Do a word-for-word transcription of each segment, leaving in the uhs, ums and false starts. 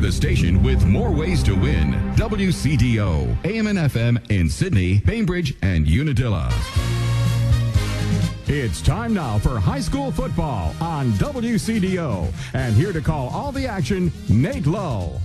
the station with more ways to win. W C D O, A M and F M in Sydney, Bainbridge, and Unadilla. It's time now for high school football on W C D O. And here to call all the action, Nate Lowe.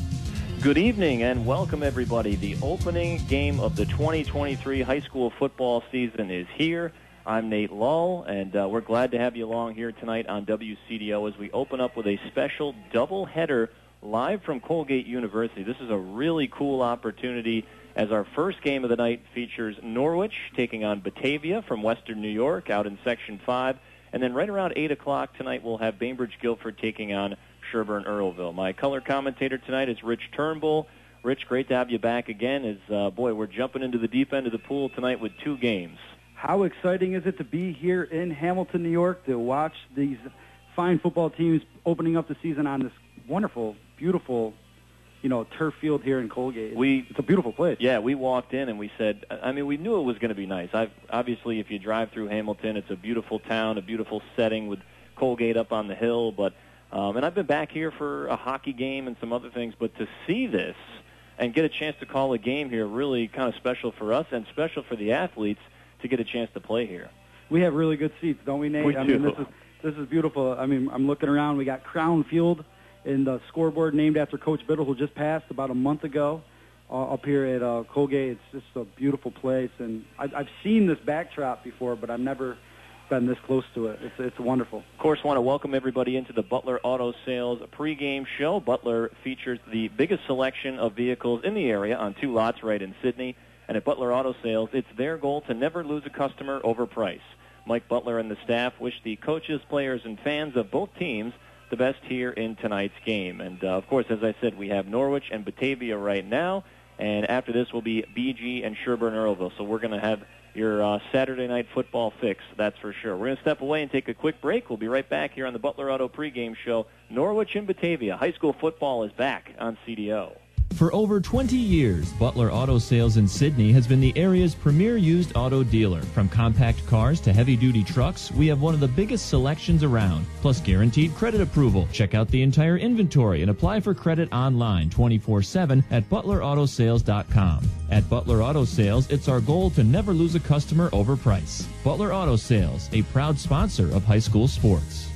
Good evening and welcome, everybody. The opening game of the twenty twenty-three high school football season is here. I'm Nate Lowe, and uh, we're glad to have you along here tonight on W C D O as we open up with a special doubleheader live from Colgate University. This is a really cool opportunity as our first game of the night features Norwich taking on Batavia from Western New York out in Section five. And then right around eight o'clock tonight, we'll have Bainbridge Guilford taking on Sherburne Earlville. My color commentator tonight is Rich Turnbull. Rich, great to have you back again. As uh, boy, we're jumping into the deep end of the pool tonight with two games. How exciting is it to be here in Hamilton, New York, to watch these fine football teams opening up the season on this wonderful, beautiful, you know, turf field here in Colgate. We, it's a beautiful place. Yeah, we walked in and we said, I mean, we knew it was going to be nice. I've, obviously, if you drive through Hamilton, it's a beautiful town, a beautiful setting with Colgate up on the hill. But um, and I've been back here for a hockey game and some other things, but to see this and get a chance to call a game here, really kind of special for us and special for the athletes to get a chance to play here. We have really good seats, don't we, Nate? We I do. mean, this is this is beautiful. I mean, I'm looking around. We got Crown Field in the scoreboard named after Coach Biddle, who just passed about a month ago uh, up here at uh, Colgate. It's just a beautiful place, and I, I've seen this backdrop before, but I've never been this close to it. It's it's wonderful. Of course, want to welcome everybody into the Butler Auto Sales pregame show. Butler features the biggest selection of vehicles in the area on two lots right in Sydney. And at Butler Auto Sales, it's their goal to never lose a customer over price. Mike Butler and the staff wish the coaches, players, and fans of both teams the best here in tonight's game. And, uh, of course, as I said, we have Norwich and Batavia right now. And after this will be B G and Sherburne Earlville. So we're going to have your uh, Saturday night football fix, that's for sure. We're going to step away and take a quick break. We'll be right back here on the Butler Auto pregame show. Norwich and Batavia. High school football is back on C D O. For over twenty years, Butler Auto Sales in Sydney has been the area's premier used auto dealer. From compact cars to heavy-duty trucks, we have one of the biggest selections around, plus guaranteed credit approval. Check out the entire inventory and apply for credit online twenty-four seven at butler auto sales dot com. At Butler Auto Sales, it's our goal to never lose a customer over price. Butler Auto Sales, a proud sponsor of high school sports.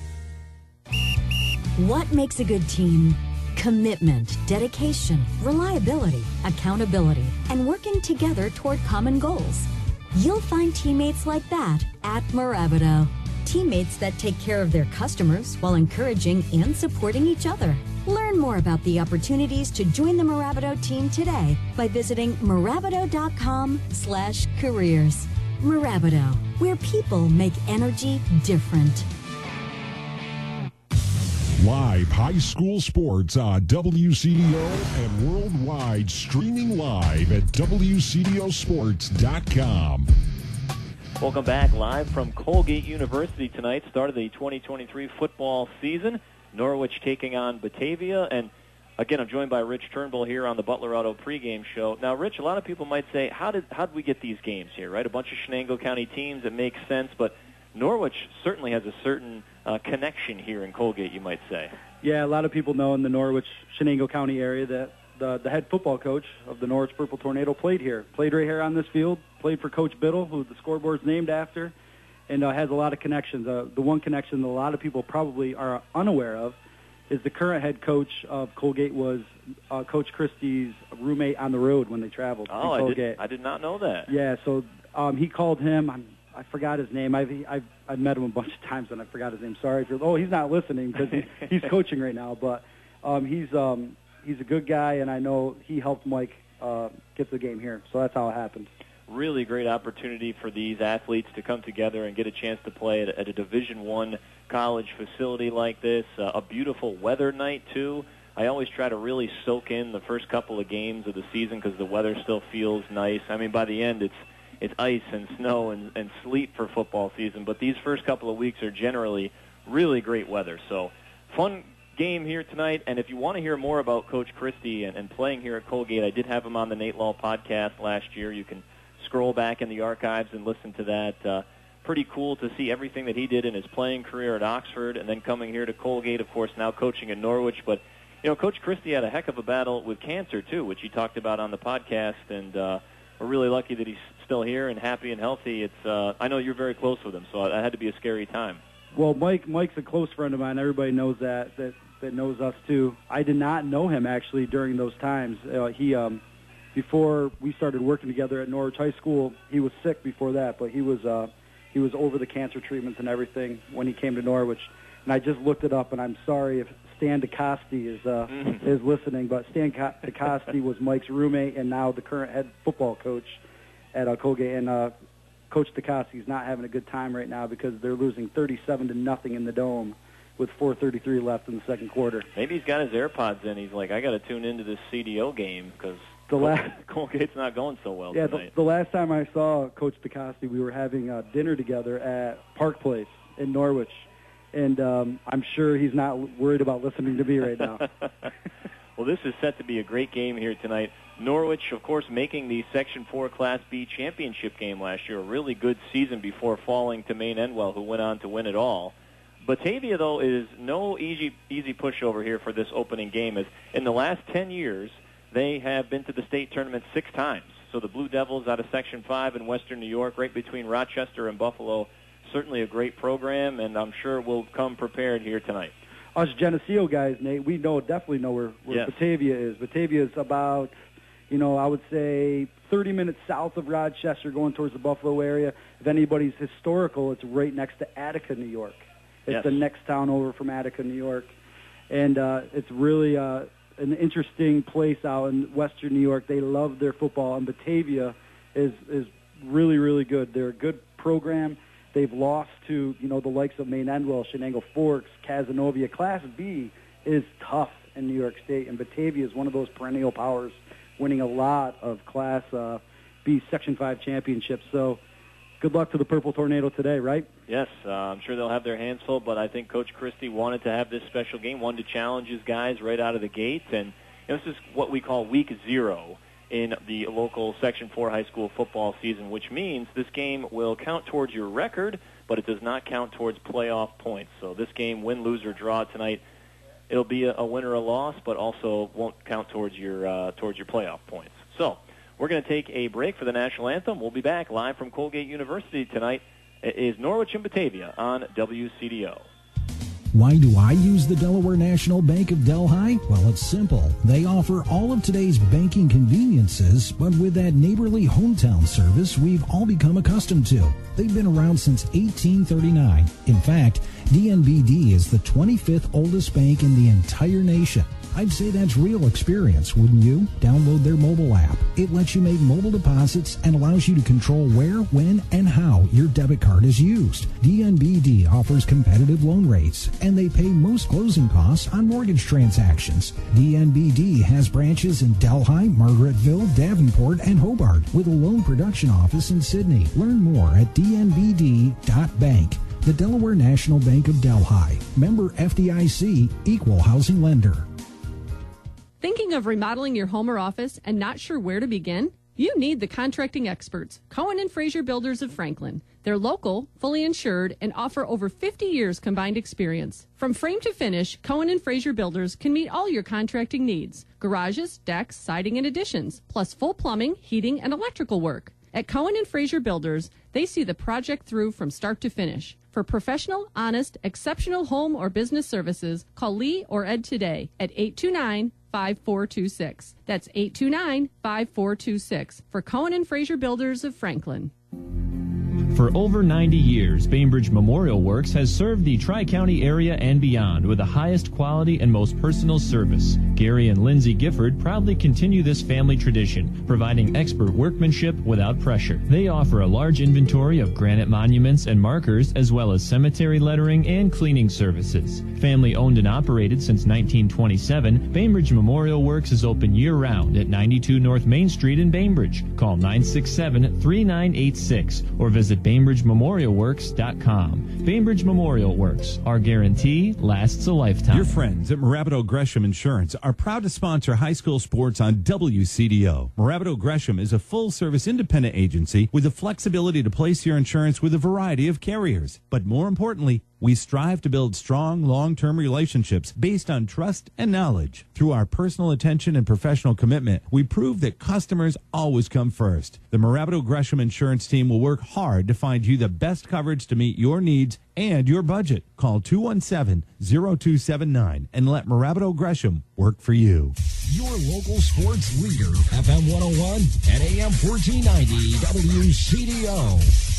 What makes a good team? Commitment, dedication, reliability, accountability, and working together toward common goals. You'll find teammates like that at Mirabito. Teammates that take care of their customers while encouraging and supporting each other. Learn more about the opportunities to join the Mirabito team today by visiting mirabito.com slash careers. Mirabito, where people make energy different. Live high school sports on W C D O and worldwide, streaming live at W C D O sports dot com. Welcome back live from Colgate University tonight. Start of the twenty twenty-three football season. Norwich taking on Batavia. And again, I'm joined by Rich Turnbull here on the Butler Auto pregame show. Now, Rich, a lot of people might say, how did how did we get these games here, right? A bunch of Shenango County teams, it makes sense, but Norwich certainly has a certain uh, connection here in Colgate, you might say. Yeah, a lot of people know in the Norwich, Shenango County area that the, the head football coach of the Norwich Purple Tornado played here. Played right here on this field, played for Coach Biddle, who the scoreboard's named after, and uh, has a lot of connections. Uh, the one connection that a lot of people probably are unaware of is the current head coach of Colgate was uh, Coach Christie's roommate on the road when they traveled. Oh, I did, I did not know that. Yeah, so um, he called him. I'm, I forgot his name. I've, I've I've met him a bunch of times, and I forgot his name. Sorry if you're. Oh, he's not listening because he, he's coaching right now. But um, he's um, he's a good guy, and I know he helped Mike uh, get the game here. So that's how it happened. Really great opportunity for these athletes to come together and get a chance to play at, at a Division One college facility like this. Uh, a beautiful weather night too. I always try to really soak in the first couple of games of the season because the weather still feels nice. I mean, by the end, it's it's ice and snow and, and sleet for football season, but these first couple of weeks are generally really great weather. So fun game here tonight, and if you want to hear more about Coach Christie and, and playing here at Colgate, I did have him on the Nate Law podcast last year. You can scroll back in the archives and listen to that. Uh, pretty cool to see everything that he did in his playing career at Oxford and then coming here to Colgate, of course, now coaching at Norwich, but you know, Coach Christie had a heck of a battle with cancer, too, which he talked about on the podcast, and uh, we're really lucky that he's still here and happy and healthy. It's uh, I know you're very close with him, so that had to be a scary time. Well, Mike, Mike's a close friend of mine. Everybody knows that, that, that knows us, too. I did not know him, actually, during those times. Uh, he, um, before we started working together at Norwich High School, he was sick before that, but he was uh, he was over the cancer treatments and everything when he came to Norwich. And I just looked it up, and I'm sorry if Stan DeCoste is uh, mm-hmm. is listening, but Stan DeCoste was Mike's roommate and now the current head football coach at uh, Colgate. And uh, Coach DeCoste is not having a good time right now because they're losing thirty-seven to nothing in the Dome with four thirty-three left in the second quarter. Maybe he's got his AirPods in. He's like, I got to tune into this C D O game because the last Colgate's not going so well yeah, tonight. The, the last time I saw Coach DeCoste, we were having uh, dinner together at Park Place in Norwich. And um, I'm sure he's not worried about listening to me right now. Well, this is set to be a great game here tonight. Norwich, of course, making the Section four Class B championship game last year, a really good season before falling to Maine Endwell, who went on to win it all. Batavia, though, is no easy easy pushover here for this opening game. As in the last ten years, they have been to the state tournament six times. So the Blue Devils out of Section five in Western New York, right between Rochester and Buffalo, certainly a great program, and I'm sure we'll come prepared here tonight. Us Geneseo guys, Nate, we know definitely know where, where yes. Batavia is. Batavia is about, you know, I would say thirty minutes south of Rochester going towards the Buffalo area. If anybody's historical, it's right next to Attica, New York. It's yes. the next town over from Attica, New York. And uh, it's really uh, an interesting place out in Western New York. They love their football, and Batavia is, is really, really good. They're a good program. They've lost to, you know, the likes of Maine Endwell, Shenango Forks, Cazenovia. Class B is tough in New York State, and Batavia is one of those perennial powers, winning a lot of Class uh, B Section five championships. So good luck to the Purple Tornado today, right? Yes, uh, I'm sure they'll have their hands full, but I think Coach Christie wanted to have this special game, wanted to challenge his guys right out of the gate, and you know, this is what we call week zero in the local Section four high school football season, which means this game will count towards your record, but it does not count towards playoff points. So this game, win, lose, or draw tonight, it'll be a, a win or a loss, but also won't count towards your uh, towards your playoff points. So we're going to take a break for the national anthem. We'll be back live from Colgate University tonight. It is Norwich and Batavia on W C D O. Why do I use the Delaware National Bank of Delhi? Well, it's simple. They offer all of today's banking conveniences, but with that neighborly hometown service we've all become accustomed to. They've been around since eighteen thirty-nine. In fact, D N B D is the twenty-fifth oldest bank in the entire nation. I'd say that's real experience, wouldn't you? Download their mobile app. It lets you make mobile deposits and allows you to control where, when, and how your debit card is used. D N B D offers competitive loan rates, and they pay most closing costs on mortgage transactions. D N B D has branches in Delhi, Margaretville, Davenport, and Hobart, with a loan production office in Sydney. Learn more at d n b d dot bank. The Delaware National Bank of Delhi. Member F D I C, Equal Housing Lender. Thinking of remodeling your home or office and not sure where to begin? You need the contracting experts, Cohen and Fraser Builders of Franklin. They're local, fully insured, and offer over fifty years combined experience. From frame to finish, Cohen and Fraser Builders can meet all your contracting needs. Garages, decks, siding, and additions, plus full plumbing, heating, and electrical work. At Cohen and Fraser Builders, they see the project through from start to finish. For professional, honest, exceptional home or business services, call Lee or Ed today at eight two nine, five four two six. That's eight two nine, five four two six for Cohen and Fraser Builders of Franklin. For over ninety years, Bainbridge Memorial Works has served the Tri-County area and beyond with the highest quality and most personal service. Gary and Lindsay Gifford proudly continue this family tradition, providing expert workmanship without pressure. They offer a large inventory of granite monuments and markers, as well as cemetery lettering and cleaning services. Family owned and operated since nineteen twenty-seven, Bainbridge Memorial Works is open year-round at ninety-two North Main Street in Bainbridge. Call nine six seven, three nine eight six or visit Bainbridge Memorial Works dot com. Bainbridge Memorial Works. Our guarantee lasts a lifetime. Your friends at Morabito Gresham Insurance are proud to sponsor high school sports on W C D O. Morabito Gresham is a full-service independent agency with the flexibility to place your insurance with a variety of carriers. But more importantly, We strive to build strong, long-term relationships based on trust and knowledge. Through our personal attention and professional commitment, we prove that customers always come first. The Moravito Gresham Insurance Team will work hard to find you the best coverage to meet your needs and your budget. Call two one seven, zero two seven nine and let Moravito Gresham work for you. Your local sports leader, F M one oh one and A M fourteen ninety W C D O.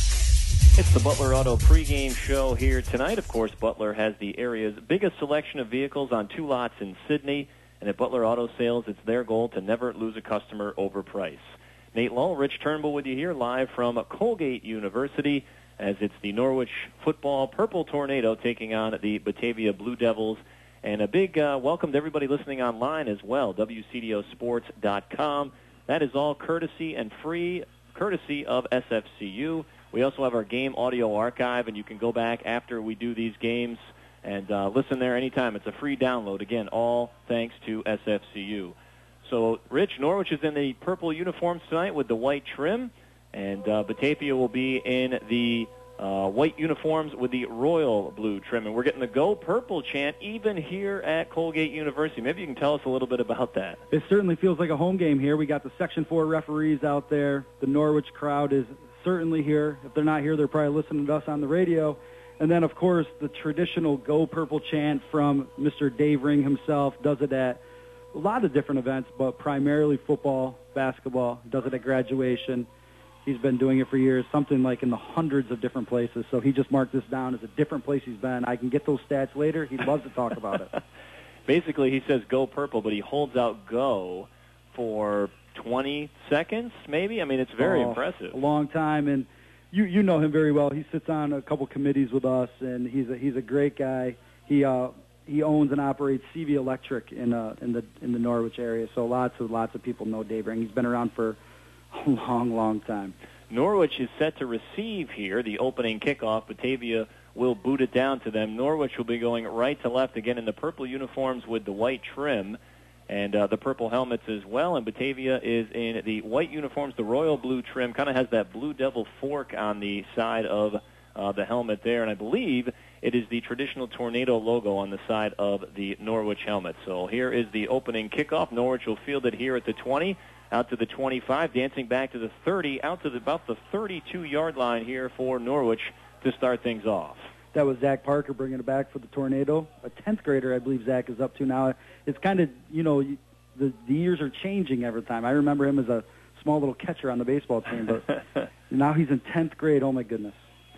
It's the Butler Auto pregame show here tonight. Of course, Butler has the area's biggest selection of vehicles on two lots in Sydney. And at Butler Auto Sales, it's their goal to never lose a customer over price. Nate Lull, Rich Turnbull with you here live from Colgate University as it's the Norwich football Purple Tornado taking on the Batavia Blue Devils. And a big uh, welcome to everybody listening online as well, W C D O sports dot com. That is all courtesy and free, courtesy of S F C U. We also have our game audio archive, and you can go back after we do these games and uh, listen there anytime. It's a free download. Again, all thanks to S F C U. So, Rich, Norwich is in the purple uniforms tonight with the white trim, and uh, Batavia will be in the uh, white uniforms with the royal blue trim. And we're getting the Go Purple chant even here at Colgate University. Maybe you can tell us a little bit about that. It certainly feels like a home game here. We got the Section four referees out there. The Norwich crowd is certainly here. If they're not here, they're probably listening to us on the radio. And then, of course, the traditional Go Purple chant from Mister Dave Ring himself does it at a lot of different events, but primarily football, basketball, does it at graduation. He's been doing it for years, something like in the hundreds of different places. So he just marked this down as a different place he's been. I can get those stats later. He'd love to talk about it. Basically, he says Go Purple, but he holds out Go for twenty seconds, maybe? I mean, it's very oh, impressive. A long time, and you you know him very well. He sits on a couple committees with us, and he's a, he's a great guy. He uh, he owns and operates C V Electric in uh, in the in the Norwich area. So lots of lots of people know Dave Ring. He's been around for a long, long time. Norwich is set to receive here the opening kickoff. Batavia will boot it down to them. Norwich will be going right to left again in the purple uniforms with the white trim and uh, the purple helmets as well. And Batavia is in the white uniforms, the royal blue trim, kind of has that Blue Devil fork on the side of uh, the helmet there. And I believe it is the traditional tornado logo on the side of the Norwich helmet. So here is the opening kickoff. Norwich will field it here at the twenty, out to the twenty-five, dancing back to the thirty, out to the, about the thirty-two-yard line here for Norwich to start things off. That was Zach Parker bringing it back for the Tornado. A tenth grader, I believe Zach is up to now. It's kind of, you know, the, the years are changing every time. I remember him as a small little catcher on the baseball team, but now he's in tenth grade. Oh, my goodness.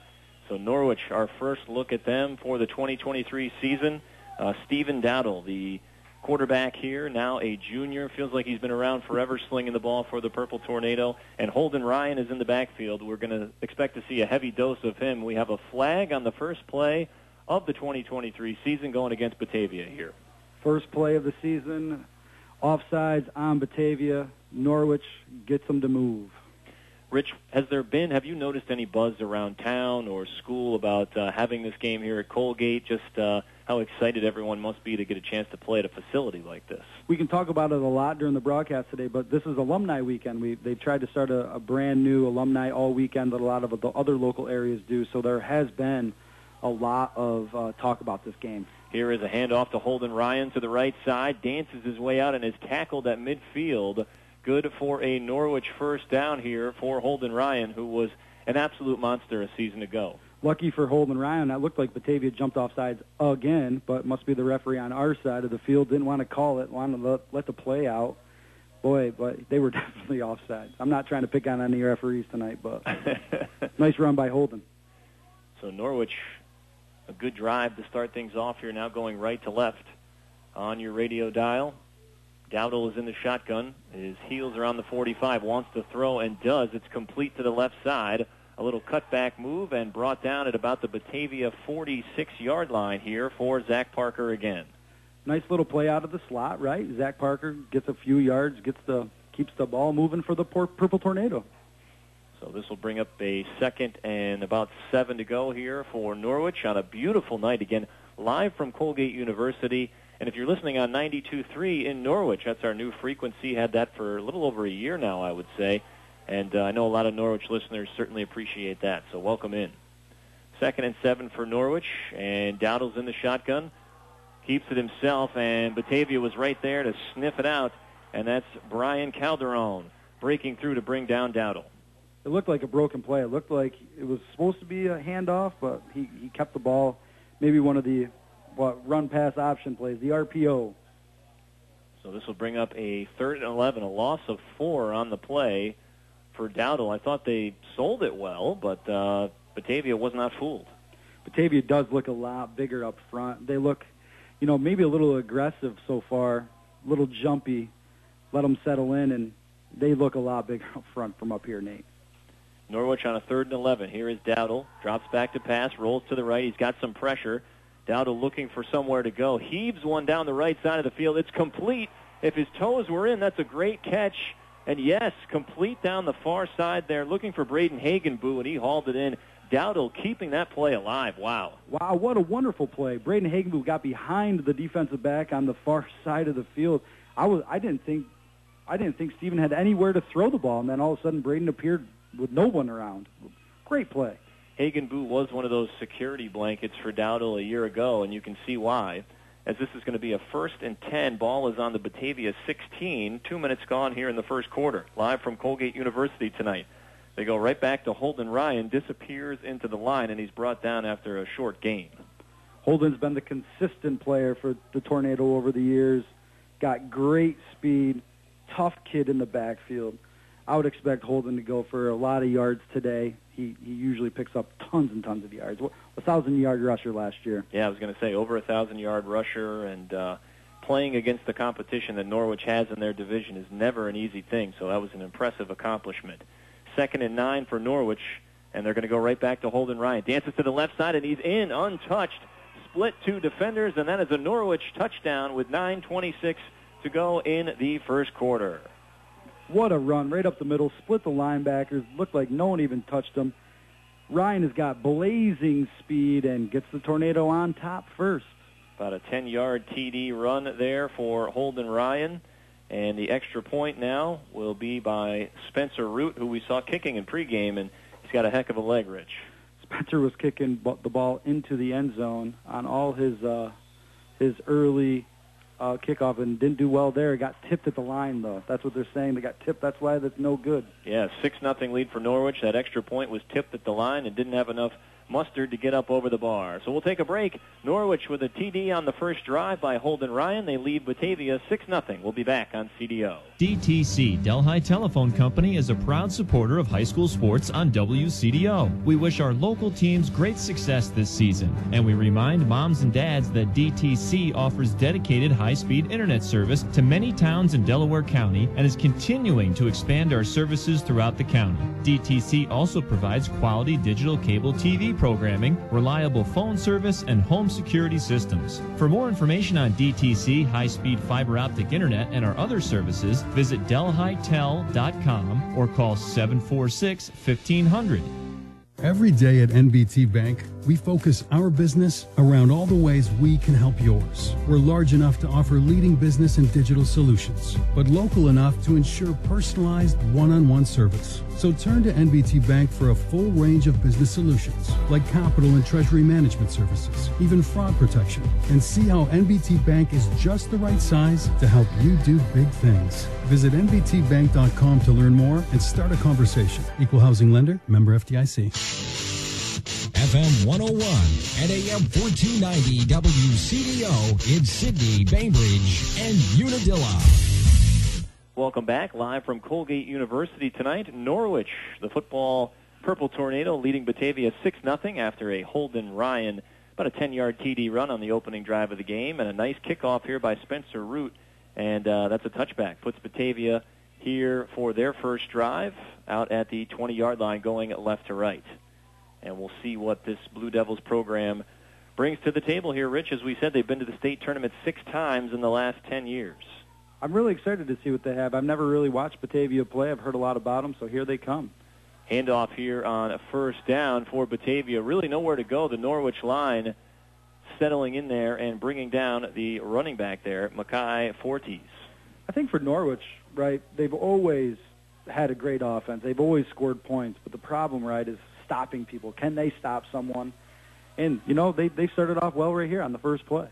So Norwich, our first look at them for the twenty twenty-three season. Uh, Stephen Dowdle, the quarterback here, now a junior. Feels like he's been around forever slinging the ball for the Purple Tornado. And Holden Ryan is in the backfield. We're going to expect to see a heavy dose of him. We have a flag on the first play of the twenty twenty-three season going against Batavia here. First play of the season, offsides on Batavia. Norwich gets them to move. Rich, has there been, have you noticed any buzz around town or school about uh, having this game here at Colgate? Just uh, how excited everyone must be to get a chance to play at a facility like this. We can talk about it a lot during the broadcast today, but this is alumni weekend. We They've tried to start a, a brand new alumni all weekend that a lot of the other local areas do, so there has been a lot of uh, talk about this game. Here is a handoff to Holden Ryan to the right side, dances his way out and is tackled at midfield. Good for a Norwich first down here for Holden Ryan, who was an absolute monster a season ago. Lucky for Holden Ryan, that looked like Batavia jumped off sides again, but must be the referee on our side of the field. Didn't want to call it, wanted to let, let the play out. Boy, but they were definitely offside. I'm not trying to pick on any referees tonight, but nice run by Holden. So Norwich, a good drive to start things off here, now going right to left on your radio dial. Dowdle is in the shotgun. His heels are on the forty-five, wants to throw and does. It's complete to the left side. A little cutback move and brought down at about the Batavia forty-six-yard line here for Zach Parker again. Nice little play out of the slot, right? Zach Parker gets a few yards, gets the keeps the ball moving for the Purple Tornado. So this will bring up a second and about seven to go here for Norwich on a beautiful night again, live from Colgate University. And if you're listening on ninety-two point three in Norwich, that's our new frequency. Had that for a little over a year now, I would say. And uh, I know a lot of Norwich listeners certainly appreciate that, so welcome in. Second and seven for Norwich, and Dowdle's in the shotgun. Keeps it himself, and Batavia was right there to sniff it out, and that's Brian Calderon breaking through to bring down Dowdle. It looked like a broken play. It looked like it was supposed to be a handoff, but he, he kept the ball. Maybe one of the what run-pass option plays, the R P O. So this will bring up a third and eleven, a loss of four on the play for Dowdle. I thought they sold it well, but uh, Batavia was not fooled. Batavia does look a lot bigger up front. They look, you know, maybe a little aggressive so far, a little jumpy. Let them settle in, and they look a lot bigger up front from up here, Nate. Norwich on a third and eleven. Here is Dowdle. Drops back to pass, rolls to the right. He's got some pressure. Dowdle looking for somewhere to go. Heaves one down the right side of the field. It's complete. If his toes were in, that's a great catch. And yes, complete down the far side there, looking for Braden Hagenboo, and he hauled it in. Dowdle keeping that play alive. Wow. Wow, what a wonderful play. Braden Hagenboo got behind the defensive back on the far side of the field. I was I didn't think I didn't think Stephen had anywhere to throw the ball, and then all of a sudden Braden appeared with no one around. Great play. Hagenboo was one of those security blankets for Dowdle a year ago, and you can see why. As this is going to be a first and ten, ball is on the Batavia sixteen. Two minutes gone here in the first quarter. Live from Colgate University tonight. They go right back to Holden Ryan, disappears into the line, and he's brought down after a short gain. Holden's been the consistent player for the Tornado over the years. Got great speed, tough kid in the backfield. I would expect Holden to go for a lot of yards today. He he usually picks up tons and tons of yards. A thousand-yard rusher last year. Yeah, I was going to say over a thousand-yard rusher, and uh, playing against the competition that Norwich has in their division is never an easy thing, so that was an impressive accomplishment. Second and nine for Norwich, and they're going to go right back to Holden Ryan. Dances to the left side, and he's in, untouched. Split two defenders, and that is a Norwich touchdown with nine twenty-six to go in the first quarter. What a run, right up the middle, split the linebackers, looked like no one even touched him. Ryan has got blazing speed and gets the Tornado on top first. About a ten-yard T D run there for Holden Ryan. And the extra point now will be by Spencer Root, who we saw kicking in pregame, and he's got a heck of a leg, Rich. Spencer was kicking the ball into the end zone on all his uh, his early uh, kickoff and didn't do well there. Got tipped at the line, though. That's what they're saying. They got tipped. That's why that's no good. Yeah, six nothing lead for Norwich. That extra point was tipped at the line and didn't have enough mustard to get up over the bar. So we'll take a break. Norwich with a T D on the first drive by Holden Ryan. They lead Batavia six nothing. We'll be back on C D O. D T C, Delhi Telephone Company, is a proud supporter of high school sports on W C D O. We wish our local teams great success this season, and we remind moms and dads that D T C offers dedicated high-speed internet service to many towns in Delaware County and is continuing to expand our services throughout the county. D T C also provides quality digital cable T V programming, reliable phone service, and home security systems. For more information on D T C, high-speed fiber optic internet, and our other services, visit delhi tel dot com or call seven four six, fifteen hundred. Every day at N B T Bank, we focus our business around all the ways we can help yours. We're large enough to offer leading business and digital solutions, but local enough to ensure personalized one-on-one service. So turn to N B T Bank for a full range of business solutions, like capital and treasury management services, even fraud protection, and see how N B T Bank is just the right size to help you do big things. Visit N B T bank dot com to learn more and start a conversation. Equal housing lender, member F D I C. F M one oh one and A M fourteen ninety W C D O in Sydney, Bainbridge, and Unadilla. Welcome back, live from Colgate University tonight. Norwich, the football Purple Tornado, leading Batavia six nothing after a Holden Ryan, about a ten-yard T D run on the opening drive of the game, and a nice kickoff here by Spencer Root, and uh, that's a touchback. Puts Batavia here for their first drive out at the twenty-yard line going left to right. And we'll see what this Blue Devils program brings to the table here, Rich. As we said, they've been to the state tournament six times in the last ten years. I'm really excited to see what they have. I've never really watched Batavia play. I've heard a lot about them, so here they come. Handoff here on a first down for Batavia. Really nowhere to go. The Norwich line settling in there and bringing down the running back there, Mackay Fortes. I think for Norwich, right, they've always had a great offense. They've always scored points, but the problem, right, is stopping people. Can they stop someone? And, you know, they, they started off well right here on the first play.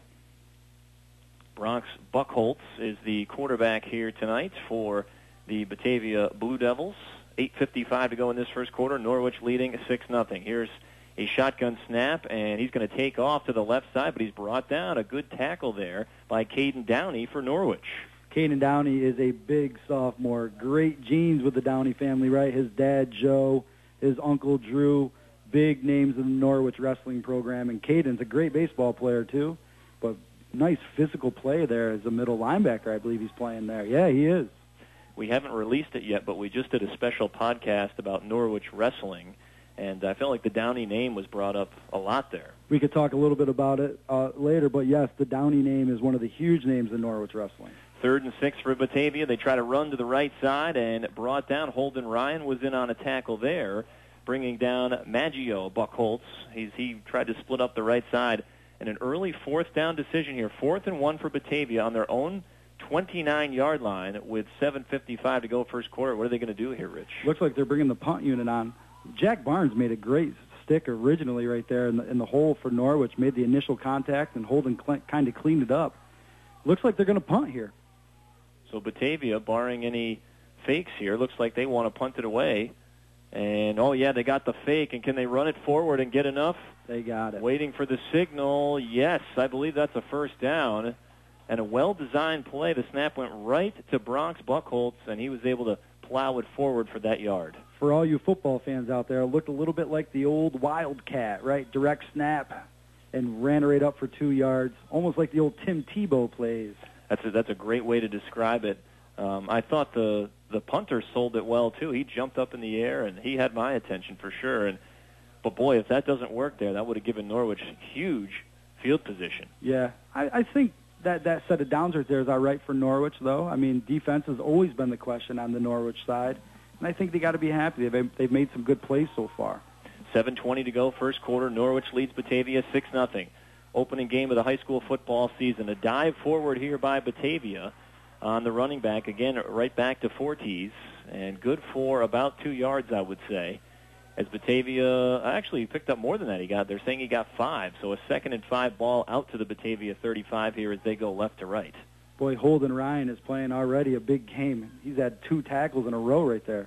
Bronx Buckholtz is the quarterback here tonight for the Batavia Blue Devils. eight fifty-five to go in this first quarter. Norwich leading six nothing. Here's a shotgun snap, and he's going to take off to the left side, but he's brought down. A good tackle there by Caden Downey for Norwich. Caden Downey is a big sophomore. Great genes with the Downey family, right? His dad, Joe, his uncle, Drew, big names in the Norwich wrestling program. And Caden's a great baseball player, too. But nice physical play there as a middle linebacker, I believe he's playing there. Yeah, he is. We haven't released it yet, but we just did a special podcast about Norwich wrestling, and I felt like the Downey name was brought up a lot there. We could talk a little bit about it uh, later, but yes, the Downey name is one of the huge names in Norwich wrestling. Third and six for Batavia. They try to run to the right side and brought down. Holden Ryan was in on a tackle there, bringing down Maggio Buckholtz. He's, he tried to split up the right side. And an early fourth down decision here. Fourth and one for Batavia on their own twenty-nine-yard line with seven fifty-five to go first quarter. What are they going to do here, Rich? Looks like they're bringing the punt unit on. Jack Barnes made a great stick originally right there in the, in the hole for Norwich, made the initial contact, and Holden cl- kind of cleaned it up. Looks like they're going to punt here. So Batavia, barring any fakes here, looks like they want to punt it away. And, oh, yeah, they got the fake. And can they run it forward and get enough? They got it. Waiting for the signal. Yes, I believe that's a first down. And a well-designed play. The snap went right to Bronx Buckholtz, and he was able to plow it forward for that yard. For all you football fans out there, it looked a little bit like the old Wildcat, right? Direct snap and ran right up for two yards, almost like the old Tim Tebow plays. That's a, that's a great way to describe it. Um, I thought the the punter sold it well, too. He jumped up in the air, and he had my attention for sure. And But, boy, if that doesn't work there, that would have given Norwich huge field position. Yeah, I, I think that, that set of downs right there is all right for Norwich, though. I mean, defense has always been the question on the Norwich side, and I think they got to be happy. They've, they've made some good plays so far. seven twenty to go, first quarter. Norwich leads Batavia six nothing. Opening game of the high school football season. A dive forward here by Batavia on the running back. Again, right back to Fortes, and good for about two yards, I would say. As Batavia actually picked up more than that he got. They're saying he got five. So a second and five ball out to the Batavia thirty-five here as they go left to right. Boy, Holden Ryan is playing already a big game. He's had two tackles in a row right there.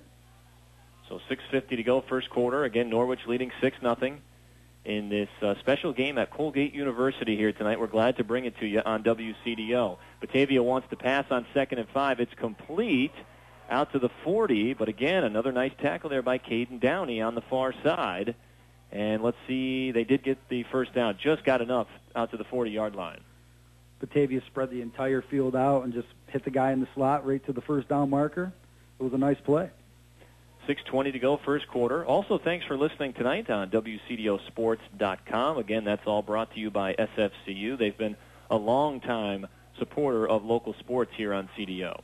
So six fifty to go, first quarter. Again, Norwich leading six nothing in this uh, special game at Colgate University here tonight. We're glad to bring it to you on W C D O. Batavia wants to pass on second and five. It's complete out to the forty, but again, another nice tackle there by Caden Downey on the far side. And let's see, they did get the first down, just got enough out to the forty-yard line. Batavia spread the entire field out and just hit the guy in the slot right to the first down marker. It was a nice play. six twenty to go, first quarter. Also, thanks for listening tonight on W C D O sports dot com. Again, that's all brought to you by S F C U. They've been a long-time supporter of local sports here on C D O.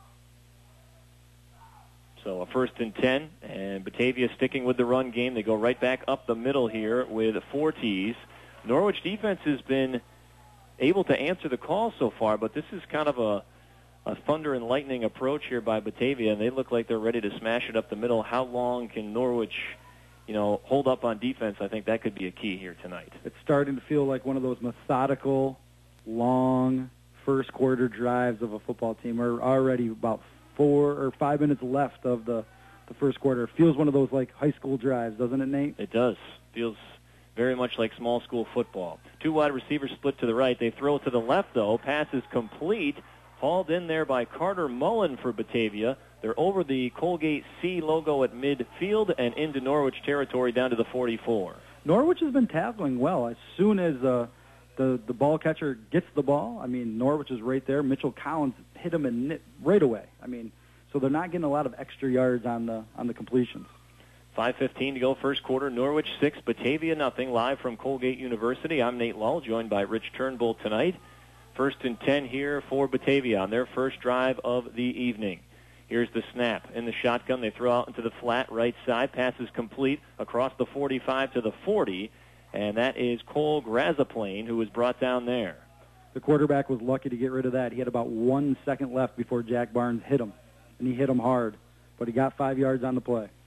So a first and ten, and Batavia sticking with the run game. They go right back up the middle here with Fortes. Norwich defense has been able to answer the call so far, but this is kind of a A thunder and lightning approach here by Batavia, and they look like they're ready to smash it up the middle. How long can Norwich, you know, hold up on defense? I think that could be a key here tonight. It's starting to feel like one of those methodical, long first quarter drives of a football team. We're already about four or five minutes left of the, the first quarter. It feels one of those like high school drives, doesn't it, Nate? It does. Feels very much like small school football. Two wide receivers split to the right. They throw to the left, though. Pass is complete. Hauled in there by Carter Mullen for Batavia. They're over the Colgate C logo at midfield and into Norwich territory down to the forty-four. Norwich has been tackling well. As soon as uh, the, the ball catcher gets the ball, I mean, Norwich is right there. Mitchell Collins hit him and nit right away. I mean, so they're not getting a lot of extra yards on the on the completions. five fifteen to go, first quarter. Norwich six, Batavia nothing. Live from Colgate University, I'm Nate Lull, joined by Rich Turnbull tonight. First and ten here for Batavia on their first drive of the evening. Here's the snap. In the shotgun, they throw out into the flat right side. Pass is complete across the forty-five to the forty, and that is Cole Grazaplane, who was brought down there. The quarterback was lucky to get rid of that. He had about one second left before Jack Barnes hit him, and he hit him hard, but he got five yards on the play.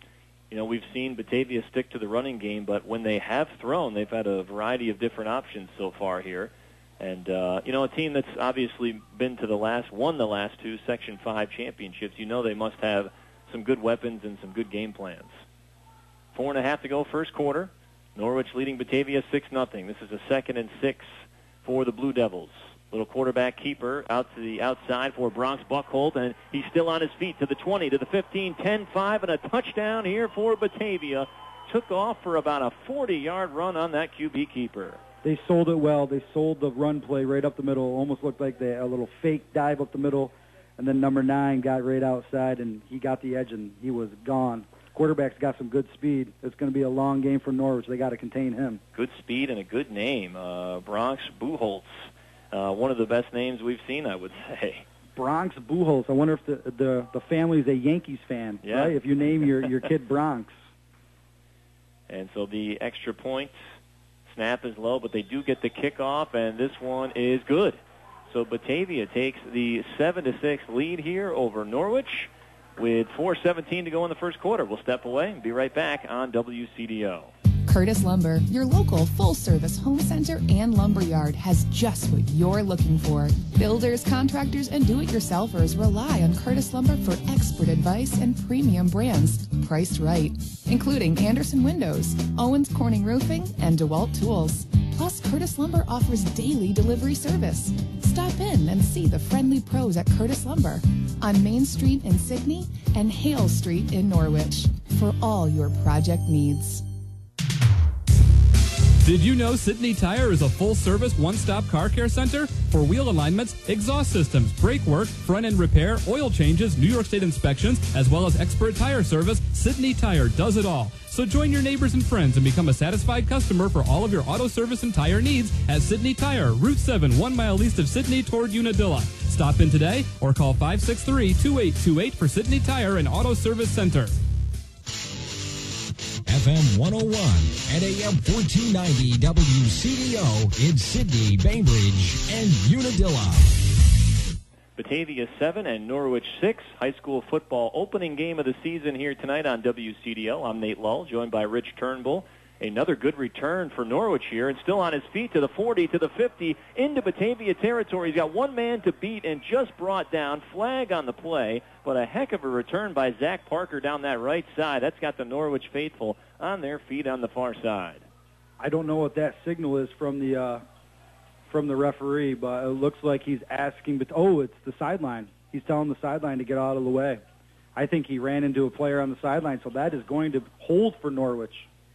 you know, we've seen Batavia stick to the running game, but when they have thrown, they've had a variety of different options so far here. And, uh, you know, a team that's obviously been to the last, won the last two Section five championships, you know they must have some good weapons and some good game plans. Four and a half to go first quarter. Norwich leading Batavia six nothing. This is a second and six for the Blue Devils. Little quarterback keeper out to the outside for Bronx Buckholt, and he's still on his feet to the twenty, to the fifteen, ten five, and a touchdown here for Batavia. Took off for about a forty-yard run on that Q B keeper. They sold it well. They sold the run play right up the middle. Almost looked like they, a little fake dive up the middle, and then number nine got right outside, and he got the edge, and he was gone. Quarterback's got some good speed. It's going to be a long game for Norwich. They got to contain him. Good speed and a good name. Uh, Bronx Buchholz. Uh, one of the best names we've seen, I would say. Bronx Buchholz. I wonder if the the, the family's a Yankees fan, yeah. right? If you name your, your kid Bronx. And so the extra point snap is low, but they do get the kickoff, and this one is good. So Batavia takes the seven to six lead here over Norwich with four seventeen to go in the first quarter. We'll step away and be right back on W C D O. Curtis Lumber, your local full-service home center and lumber yard, has just what you're looking for. Builders, contractors, and do-it-yourselfers rely on Curtis Lumber for expert advice and premium brands priced right, including Anderson Windows, Owens Corning Roofing, and DeWalt Tools. Plus, Curtis Lumber offers daily delivery service. Stop in and see the friendly pros at Curtis Lumber on Main Street in Sydney and Hale Street in Norwich for all your project needs. Did you know Sydney Tire is a full-service, one-stop car care center? For wheel alignments, exhaust systems, brake work, front-end repair, oil changes, New York State inspections, as well as expert tire service, Sydney Tire does it all. So join your neighbors and friends and become a satisfied customer for all of your auto service and tire needs at Sydney Tire, Route seven, one mile east of Sydney toward Unadilla. Stop in today or call five six three, two eight two eight for Sydney Tire and Auto Service Center. F M one oh one and A M fourteen ninety W C D O in Sydney, Bainbridge, and Unadilla. Batavia seven and Norwich six. High school football opening game of the season here tonight on W C D O. I'm Nate Lull, joined by Rich Turnbull. Another good return for Norwich here, and still on his feet to the forty, to the fifty, into Batavia territory. He's got one man to beat and just brought down. Flag on the play, but a heck of a return by Zach Parker down that right side. That's got the Norwich faithful on their feet on the far side. I don't know what that signal is from the uh, from the referee, but it looks like he's asking. But oh, it's the sideline. He's telling the sideline to get out of the way. I think he ran into a player on the sideline, so that is going to hold for Norwich.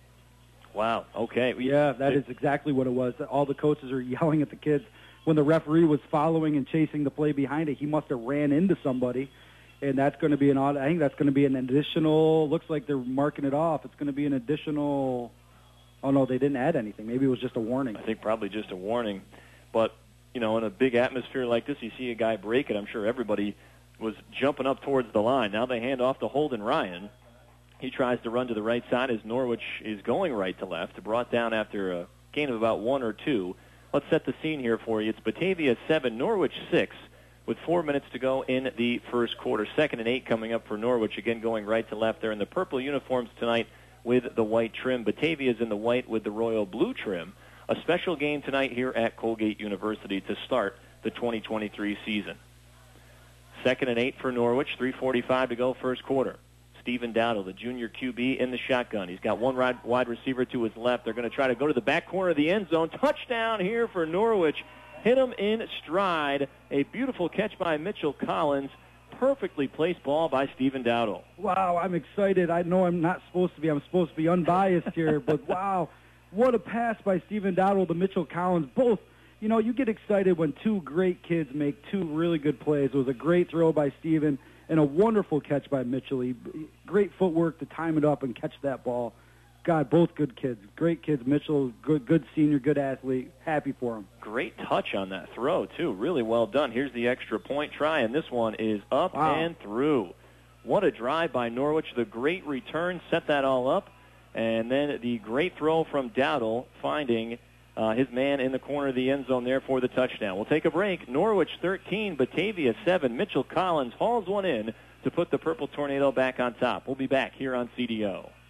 Wow, okay. Yeah, that is exactly what it was. All the coaches are yelling at the kids. When the referee was following and chasing the play behind it, he must have ran into somebody, and that's going to be an odd. I think that's going to be an additional, looks like they're marking it off. It's going to be an additional, oh, no, they didn't add anything. Maybe it was just a warning. I think probably just a warning. But, you know, in a big atmosphere like this, you see a guy break it. I'm sure everybody was jumping up towards the line. Now they hand off to Holden Ryan. He tries to run to the right side as Norwich is going right to left, brought down after a gain of about one or two. Let's set the scene here for you. It's Batavia seven, Norwich six, with four minutes to go in the first quarter. Second and eight coming up for Norwich, again going right to left. They're in the purple uniforms tonight with the white trim. Batavia's in the white with the royal blue trim. A special game tonight here at Colgate University to start the twenty twenty-three season. Second and eight for Norwich, three forty-five to go first quarter. Stephen Dowdle, the junior Q B, in the shotgun. He's got one wide receiver to his left. They're going to try to go to the back corner of the end zone. Touchdown here for Norwich. Hit him in stride. A beautiful catch by Mitchell Collins. Perfectly placed ball by Stephen Dowdle. Wow, I'm excited. I know I'm not supposed to be. I'm supposed to be unbiased here, but wow, what a pass by Stephen Dowdle to Mitchell Collins. Both, you know, you get excited when two great kids make two really good plays. It was a great throw by Stephen and a wonderful catch by Mitchell. He, great footwork to time it up and catch that ball. God, both good kids. Great kids. Mitchell, good, good senior, good athlete. Happy for him. Great touch on that throw, too. Really well done. Here's the extra point try, and this one is up wow. and through. What a drive by Norwich. The great return set that all up. And then the great throw from Dowdle, finding uh, his man in the corner of the end zone there for the touchdown. We'll take a break. Norwich thirteen, Batavia seven. Mitchell Collins hauls one in to put the Purple Tornado back on top. We'll be back here on C D O.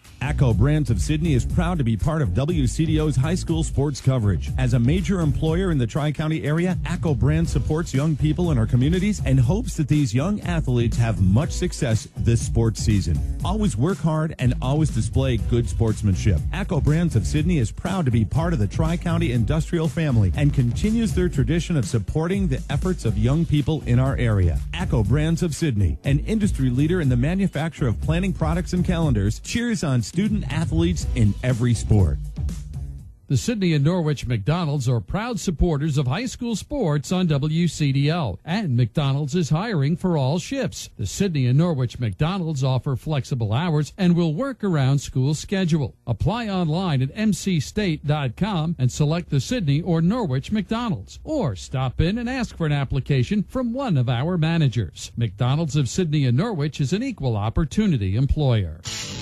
ACCO Brands of Sydney is proud to be part of W C D O's high school sports coverage. As a major employer in the Tri-County area, ACCO Brands supports young people in our communities and hopes that these young athletes have much success this sports season. Always work hard and always display good sportsmanship. ACCO Brands of Sydney is proud to be part of the Tri-County industrial family and continues their tradition of supporting the efforts of young people in our area. ACCO Brands of Sydney, an industry leader in the manufacture of planning products and calendars, cheers on student athletes in every sport. The Sydney and Norwich McDonald's are proud supporters of high school sports on W C D O, and McDonald's is hiring for all shifts. The Sydney and Norwich McDonald's offer flexible hours and will work around school schedule. Apply online at m c state dot com and select the Sydney or Norwich McDonald's, or stop in and ask for an application from one of our managers. McDonald's of Sydney and Norwich is an equal opportunity employer.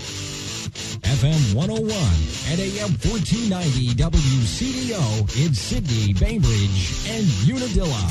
F M one oh one and A M fourteen ninety W C D O in Sydney, Bainbridge, and Unadilla.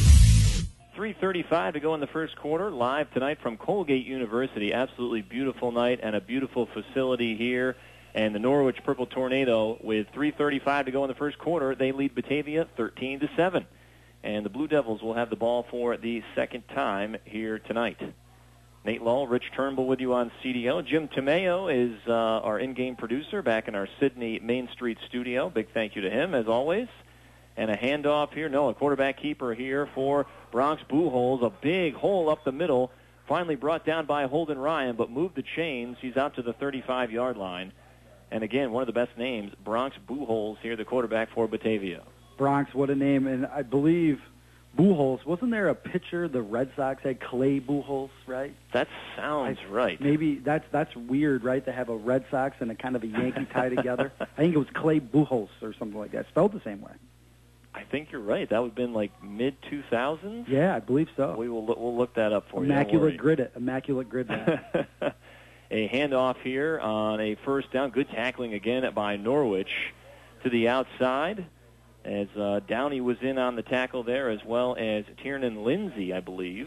three thirty-five to go in the first quarter. Live tonight from Colgate University. Absolutely beautiful night and a beautiful facility here. And the Norwich Purple Tornado, with three thirty-five to go in the first quarter, they lead Batavia thirteen to seven. And the Blue Devils will have the ball for the second time here tonight. Nate Lull, Rich Turnbull with you on C D O. Jim Tomeo is uh, our in-game producer back in our Sydney Main Street studio. Big thank you to him, as always. And a handoff here. No, a quarterback keeper here for Bronx Buchholz. A big hole up the middle. Finally brought down by Holden Ryan, but moved the chains. He's out to the thirty-five-yard line. And again, one of the best names, Bronx Buchholz here, the quarterback for Batavia. Bronx, what a name. And I believe Buchholz, wasn't there a pitcher the Red Sox had, Clay Buchholz, right? That sounds I, right. Maybe that's that's weird, right, to have a Red Sox and a kind of a Yankee tie together. I think it was Clay Buchholz or something like that, spelled the same way. I think you're right. That would have been like mid two thousands? Yeah, I believe so. We will we'll look that up for Immaculate you. grid it. Immaculate grid that. A handoff here on a first down. Good tackling again by Norwich to the outside, as uh, Downey was in on the tackle there, as well as Tiernan Lindsay, I believe,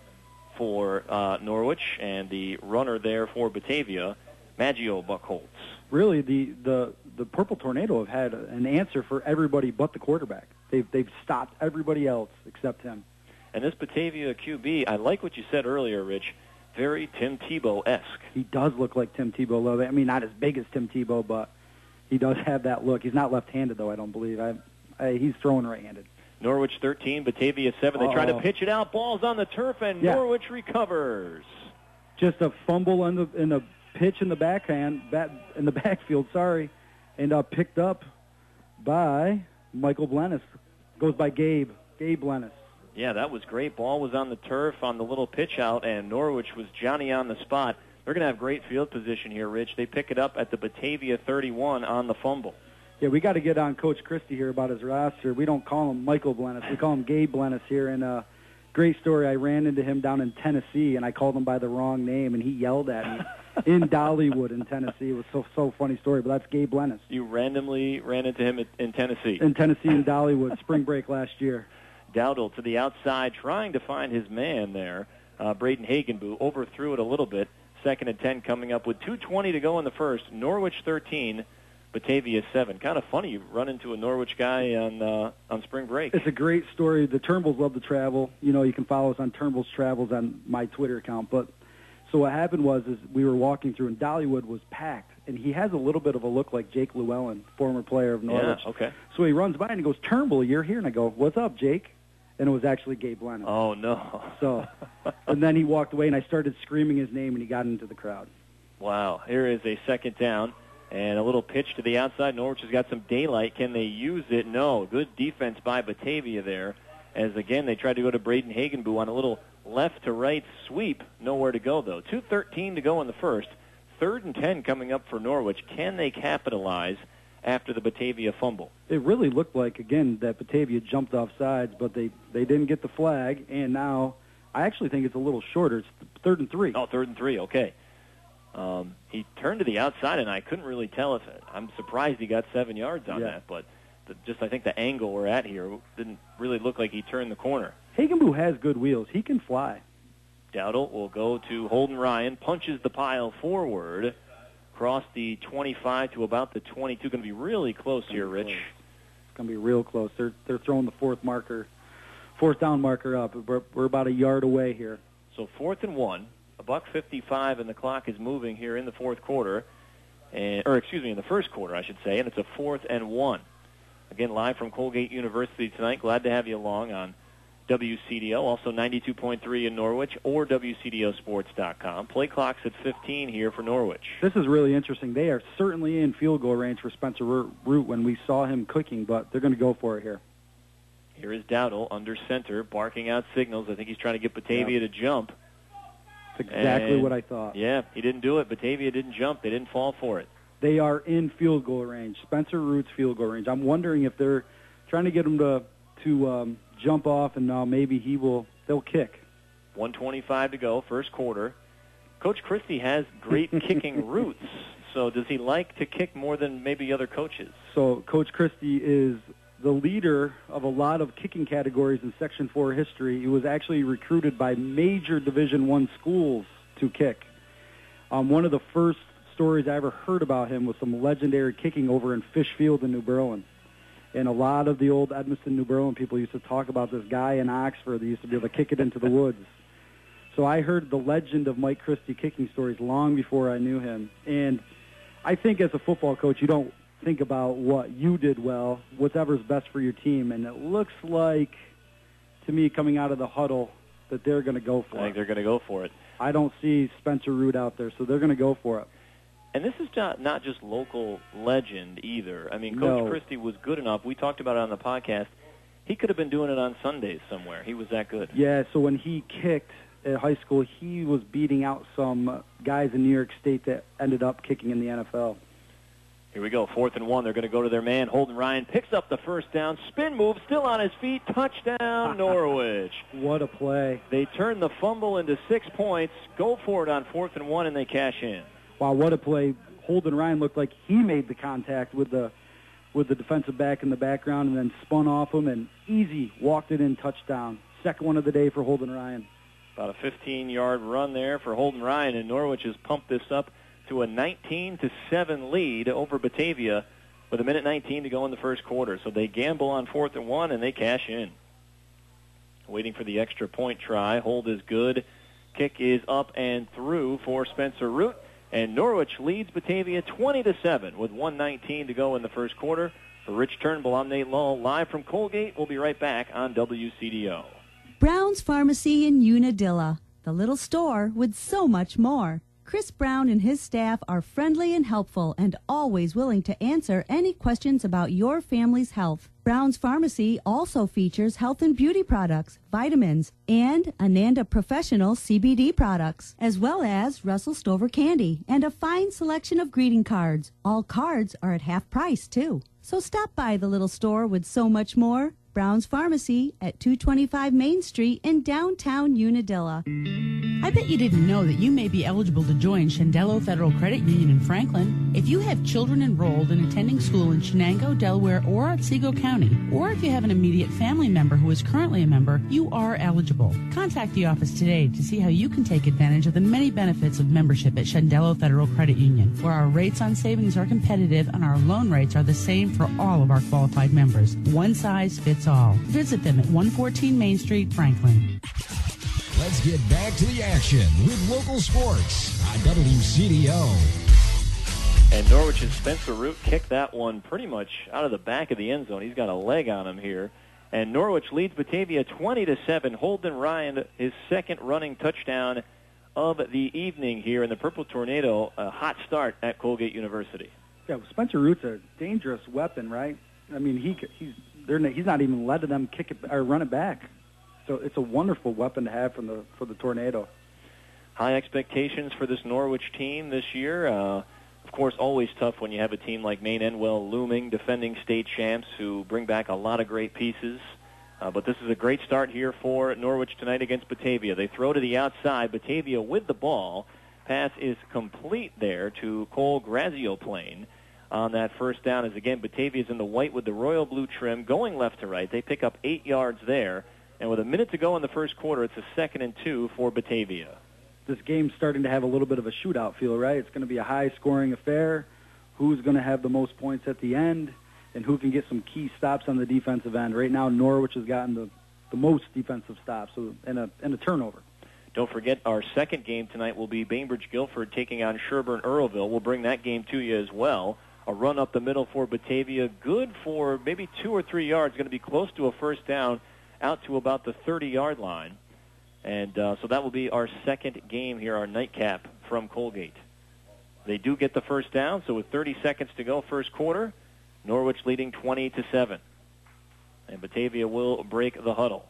for uh, Norwich, and the runner there for Batavia, Maggio Buchholz. Really, the, the, the Purple Tornado have had an answer for everybody but the quarterback. They've, they've stopped everybody else except him. And this Batavia Q B, I like what you said earlier, Rich, very Tim Tebow-esque. He does look like Tim Tebow a little bit. I mean, not as big as Tim Tebow, but he does have that look. He's not left-handed, though, I don't believe. I, I, he's throwing right-handed. Norwich thirteen, Batavia seven. They Uh-oh. try to pitch it out. Ball's on the turf, and yeah. Norwich recovers. Just a fumble in the in the pitch in the backhand, bat, in the backfield, sorry, and uh, picked up by Michael Blennis. Goes by Gabe, Gabe Blennis. Yeah, that was great. Ball was on the turf on the little pitch out, and Norwich was Johnny on the spot. They're going to have great field position here, Rich. They pick it up at the Batavia thirty-one on the fumble. Yeah, we got to get on Coach Christie here about his roster. We don't call him Michael Blennis. We call him Gabe Blennis here. And uh, great story, I ran into him down in Tennessee, and I called him by the wrong name, and he yelled at me in Dollywood in Tennessee. It was so so funny story, but that's Gabe Blennis. You randomly ran into him in Tennessee? In Tennessee, in Dollywood, spring break last year. Dowdle to the outside, trying to find his man there. Uh, Braden Hagenbu overthrew it a little bit. Second and ten coming up with two twenty to go in the first. Norwich thirteen, Batavia seven. Kind of funny you run into a Norwich guy on uh, on spring break. It's a great story. The Turnbulls love to travel. You know, you can follow us on Turnbull's Travels on my Twitter account. But so what happened was is we were walking through, and Dollywood was packed. And he has a little bit of a look like Jake Llewellyn, former player of Norwich. Yeah, okay. So he runs by and he goes, Turnbull, you're here. And I go, what's up, Jake? And it was actually Gabe Blennis. Oh, no. So, and then he walked away, and I started screaming his name, and he got into the crowd. Wow. Here is a second down, and a little pitch to the outside. Norwich has got some daylight. Can they use it? No. Good defense by Batavia there, as, again, they tried to go to Braden Hagenbu on a little left-to-right sweep. Nowhere to go, though. two thirteen to go in the first. Third and ten coming up for Norwich. Can they capitalize after the Batavia fumble? It really looked like, again, that Batavia jumped off sides, but they, they didn't get the flag, and now I actually think it's a little shorter. It's third and three. Oh, third and three, okay. Um, he turned to the outside, and I couldn't really tell if – I'm surprised he got seven yards on yeah. that, but the, just I think the angle we're at here didn't really look like he turned the corner. Hagenbu has good wheels. He can fly. Dowdle will go to Holden Ryan, punches the pile forward. across the twenty-five to about the twenty-two. Going to be really close here, Rich. Close. It's going to be real close. They're they're throwing the fourth marker, fourth down marker up. We're, we're about a yard away here. So fourth and one, a buck fifty-five, and the clock is moving here in the fourth quarter, and, or excuse me, in the first quarter, I should say, and it's a fourth and one. Again, live from Colgate University tonight. Glad to have you along on W C D O, also ninety-two point three in Norwich, or W C D O sports dot com. Play clock's at fifteen here for Norwich. This is really interesting. They are certainly in field goal range for Spencer Root when we saw him cooking, but they're going to go for it here. Here is Dowdle under center, barking out signals. I think he's trying to get Batavia yep. to jump. That's exactly and, what I thought. Yeah, he didn't do it. Batavia didn't jump. They didn't fall for it. They are in field goal range, Spencer Root's field goal range. I'm wondering if they're trying to get him to to um, jump off, and now maybe he will. They'll kick. one twenty-five to go, first quarter. Coach Christie has great kicking roots. So does he like to kick more than maybe other coaches? So Coach Christie is the leader of a lot of kicking categories in Section four history. He was actually recruited by major Division One schools to kick. Um, one of the first stories I ever heard about him was some legendary kicking over in Fish Field in New Berlin. And a lot of the old Edmiston, New Berlin people used to talk about this guy in Oxford that used to be able to kick it into the woods. So I heard the legend of Mike Christie kicking stories long before I knew him. And I think as a football coach, you don't think about what you did well, whatever's best for your team. And it looks like, to me, coming out of the huddle, that they're going to go for it. I think they're going to go for it. I don't see Spencer Root out there, so they're going to go for it. And this is not, not just local legend either. I mean, Coach No. Christie was good enough. We talked about it on the podcast. He could have been doing it on Sundays somewhere. He was that good. Yeah, so when he kicked at high school, he was beating out some guys in New York State that ended up kicking in the N F L. Here we go, fourth and one. They're going to go to their man. Holden Ryan picks up the first down. Spin move, still on his feet. Touchdown, Norwich. What a play. They turn the fumble into six points, go for it on fourth and one, and they cash in. Wow, what a play. Holden Ryan looked like he made the contact with the with the defensive back in the background and then spun off him and easy walked it in, touchdown. Second one of the day for Holden Ryan. About a fifteen-yard run there for Holden Ryan, and Norwich has pumped this up to a nineteen to seven lead over Batavia with a minute nineteen to go in the first quarter. So they gamble on fourth and one, and they cash in. Waiting for the extra point try. Hold is good. Kick is up and through for Spencer Root. And Norwich leads Batavia twenty to seven with one nineteen to go in the first quarter. For Rich Turnbull, I'm Nate Lull, live from Colgate. We'll be right back on W C D O. Brown's Pharmacy in Unadilla, the little store with so much more. Chris Brown and his staff are friendly and helpful and always willing to answer any questions about your family's health. Brown's Pharmacy also features health and beauty products, vitamins, and Ananda Professional C B D products, as well as Russell Stover candy and a fine selection of greeting cards. All cards are at half price, too. So stop by the little store with so much more. Brown's Pharmacy at two twenty-five Main Street in downtown Unadilla. I bet you didn't know that you may be eligible to join Shendello Federal Credit Union in Franklin. If you have children enrolled and attending school in Shenango, Delaware, or Otsego County, or if you have an immediate family member who is currently a member, you are eligible. Contact the office today to see how you can take advantage of the many benefits of membership at Shendello Federal Credit Union, where our rates on savings are competitive and our loan rates are the same for all of our qualified members. One size fits all. Visit them at one fourteen Main Street, Franklin. Let's get back to the action with local sports on W C D O. And Norwich's Spencer Root kicked that one pretty much out of the back of the end zone. He's got a leg on him here. And Norwich leads Batavia twenty to seven. Holden Ryan, his second running touchdown of the evening here in the Purple Tornado. A hot start at Colgate University. Yeah, Spencer Root's a dangerous weapon, right? I mean, he he's they're, he's not even letting them kick it or run it back. So it's a wonderful weapon to have from the for the Tornado. High expectations for this Norwich team this year. Uh, of course, always tough when you have a team like Maine Endwell looming, defending state champs who bring back a lot of great pieces. Uh, but this is a great start here for Norwich tonight against Batavia. They throw to the outside. Batavia with the ball. Pass is complete there to Cole Grazioplane on that first down. As again, Batavia's in the white with the royal blue trim, going left to right. They pick up eight yards there. And with a minute to go in the first quarter, it's a second and two for Batavia. this game's starting to have a little bit of a shootout feel, right? It's going to be a high-scoring affair. Who's going to have the most points at the end, and who can get some key stops on the defensive end? Right now, Norwich has gotten the, the most defensive stops so, and, a, and a turnover. Don't forget, our second game tonight will be Bainbridge-Guilford taking on Sherburne-Earlville. We'll bring that game to you as well. A run up the middle for Batavia, good for maybe two or three yards, going to be close to a first down, out to about the thirty-yard line. And uh, so that will be our second game here, our nightcap from Colgate. They do get the first down, so with thirty seconds to go, first quarter, Norwich leading twenty to seven. And Batavia will break the huddle.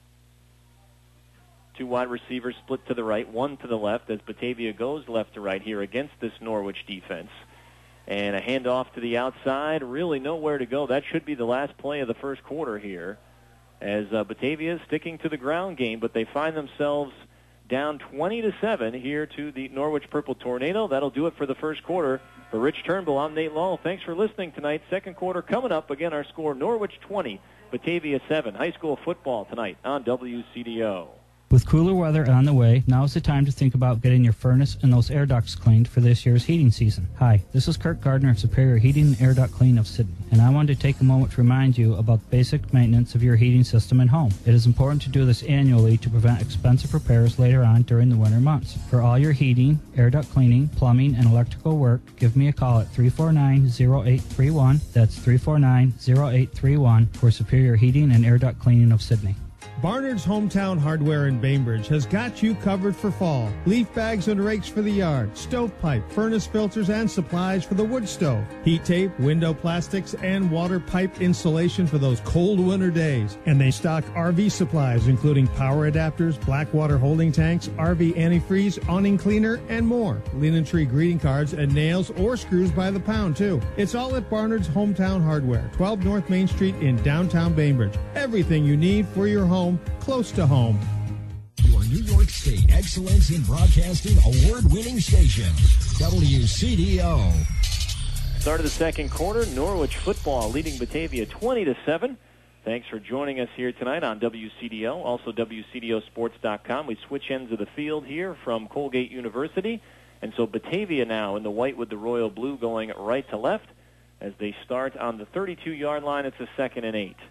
Two wide receivers split to the right, one to the left as Batavia goes left to right here against this Norwich defense. And a handoff to the outside, really nowhere to go. That should be the last play of the first quarter here as uh, Batavia is sticking to the ground game, but they find themselves down twenty to seven here to the Norwich Purple Tornado. That'll do it for the first quarter. For Rich Turnbull, I'm Nate Lowell. Thanks for listening tonight. Second quarter coming up. Again, our score, Norwich twenty, Batavia seven. High school football tonight on W C D O. With cooler weather on the way, now's the time to think about getting your furnace and those air ducts cleaned for this year's heating season. Hi, this is Kirk Gardner of Superior Heating and Air Duct Clean of Sydney, and I wanted to take a moment to remind you about basic maintenance of your heating system and home. It is important to do this annually to prevent expensive repairs later on during the winter months. For all your heating, air duct cleaning, plumbing, and electrical work, give me a call at three four nine, zero eight three one. That's three four nine, zero eight three one for Superior Heating and Air Duct Cleaning of Sydney. Barnard's Hometown Hardware in Bainbridge has got you covered for fall. Leaf bags and rakes for the yard, stovepipe, furnace filters, and supplies for the wood stove. Heat tape, window plastics, and water pipe insulation for those cold winter days. And they stock R V supplies, including power adapters, black water holding tanks, R V antifreeze, awning cleaner, and more. Linen tree greeting cards and nails or screws by the pound, too. It's all at Barnard's Hometown Hardware, twelve North Main Street in downtown Bainbridge. Everything you need for your home, close to home. Your New York State Excellence in Broadcasting award-winning station, W C D O. Start of the second quarter, Norwich football leading Batavia twenty to seven. Thanks for joining us here tonight on W C D O, also W C D O sports dot com. We switch ends of the field here from Colgate University. And so Batavia now in the white with the royal blue going right to left as they start on the thirty-two-yard line. It's a second and eight.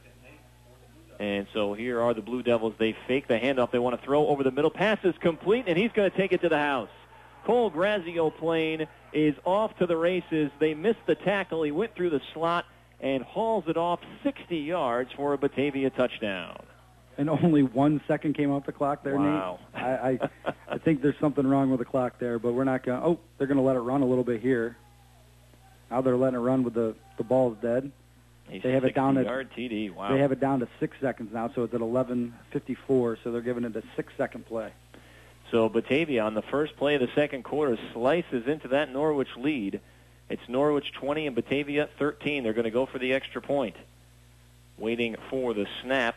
And so here are the Blue Devils. They fake the handoff. They want to throw over the middle. Pass is complete, and he's going to take it to the house. Cole Grazioplane is off to the races. They missed the tackle. He went through the slot and hauls it off sixty yards for a Batavia touchdown. And only one second came off the clock there, wow. Nate. I, I, I think there's something wrong with the clock there, but we're not going to. Oh, they're going to let it run a little bit here. Now they're letting it run with the, the ball's dead. They have it down at T D. Wow. They have it down to six seconds now, so it's at eleven fifty-four. So they're giving it a six-second play. So Batavia on the first play of the second quarter slices into that Norwich lead. It's Norwich twenty and Batavia thirteen. They're going to go for the extra point. Waiting for the snap.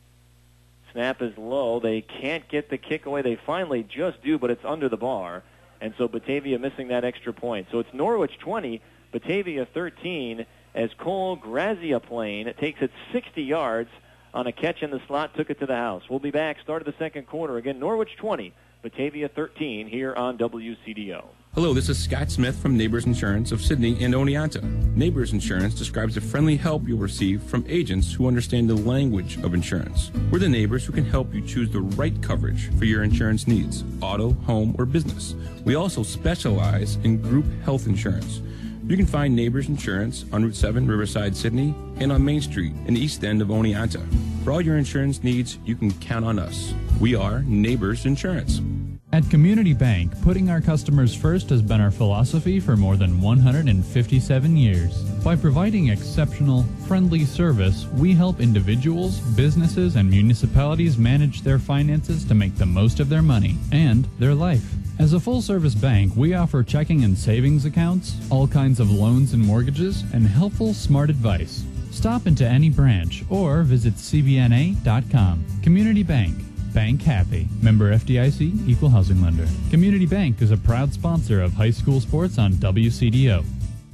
Snap is low. They can't get the kick away. They finally just do, but it's under the bar. And so Batavia missing that extra point. So it's Norwich twenty, Batavia thirteen. As Cole Grazioplane takes it sixty yards on a catch in the slot, took it to the house. We'll be back, start of the second quarter. Again, Norwich twenty, Batavia thirteen here on W C D O. Hello, this is Scott Smith from Neighbors Insurance of Sydney and Oneonta. Neighbors Insurance describes the friendly help you'll receive from agents who understand the language of insurance. We're the neighbors who can help you choose the right coverage for your insurance needs, auto, home, or business. We also specialize in group health insurance. You can find Neighbors Insurance on Route seven, Riverside, Sydney, and on Main Street in the east end of Oneonta. For all your insurance needs, you can count on us. We are Neighbors Insurance. At Community Bank, putting our customers first has been our philosophy for more than one hundred fifty-seven years. By providing exceptional, friendly service, we help individuals, businesses, and municipalities manage their finances to make the most of their money and their life. As a full-service bank, we offer checking and savings accounts, all kinds of loans and mortgages, and helpful, smart advice. Stop into any branch or visit c b n a dot com. Community Bank. Bank happy. Member F D I C, Equal Housing Lender. Community Bank is a proud sponsor of high school sports on W C D O.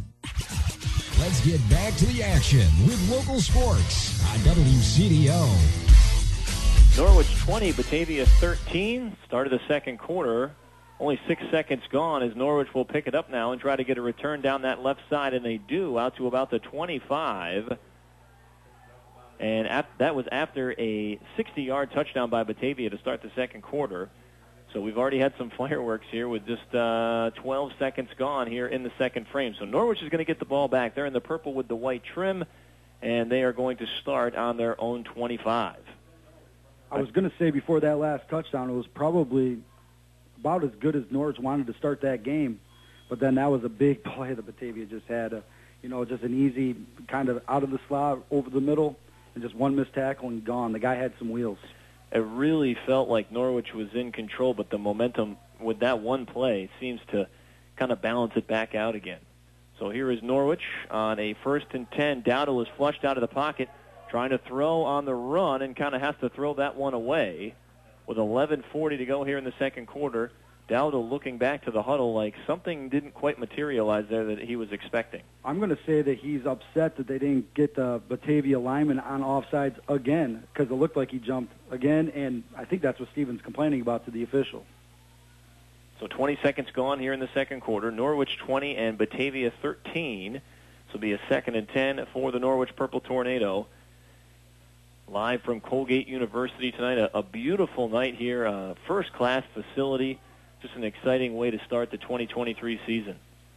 Let's get back to the action with local sports on W C D O. Norwich twenty, Batavia thirteen. Start of the second quarter. Only six seconds gone as Norwich will pick it up now and try to get a return down that left side, and they do, out to about the twenty-five. And ap- that was after a sixty-yard touchdown by Batavia to start the second quarter. So we've already had some fireworks here with just uh, twelve seconds gone here in the second frame. So Norwich is going to get the ball back. They're in the purple with the white trim, and they are going to start on their own twenty-five. I was going to say before that last touchdown, it was probably about as good as Norwich wanted to start that game. But then that was a big play that Batavia just had. A, you know, just an easy kind of out of the slot, over the middle, and just one missed tackle and gone. The guy had some wheels. It really felt like Norwich was in control, but the momentum with that one play seems to kind of balance it back out again. So here is Norwich on a first and ten. Dowdle is flushed out of the pocket, trying to throw on the run, and kind of has to throw that one away. With eleven forty to go here in the second quarter, Dowdle looking back to the huddle like something didn't quite materialize there that he was expecting. I'm going to say that he's upset that they didn't get the Batavia lineman on offsides again, because it looked like he jumped again, and I think that's what Stevens complaining about to the official. So twenty seconds gone here in the second quarter. Norwich twenty and Batavia thirteen. This will be a second and ten for the Norwich Purple Tornado. Live from Colgate University tonight. A, a beautiful night here. A first-class facility. Just an exciting way to start the twenty twenty-three season.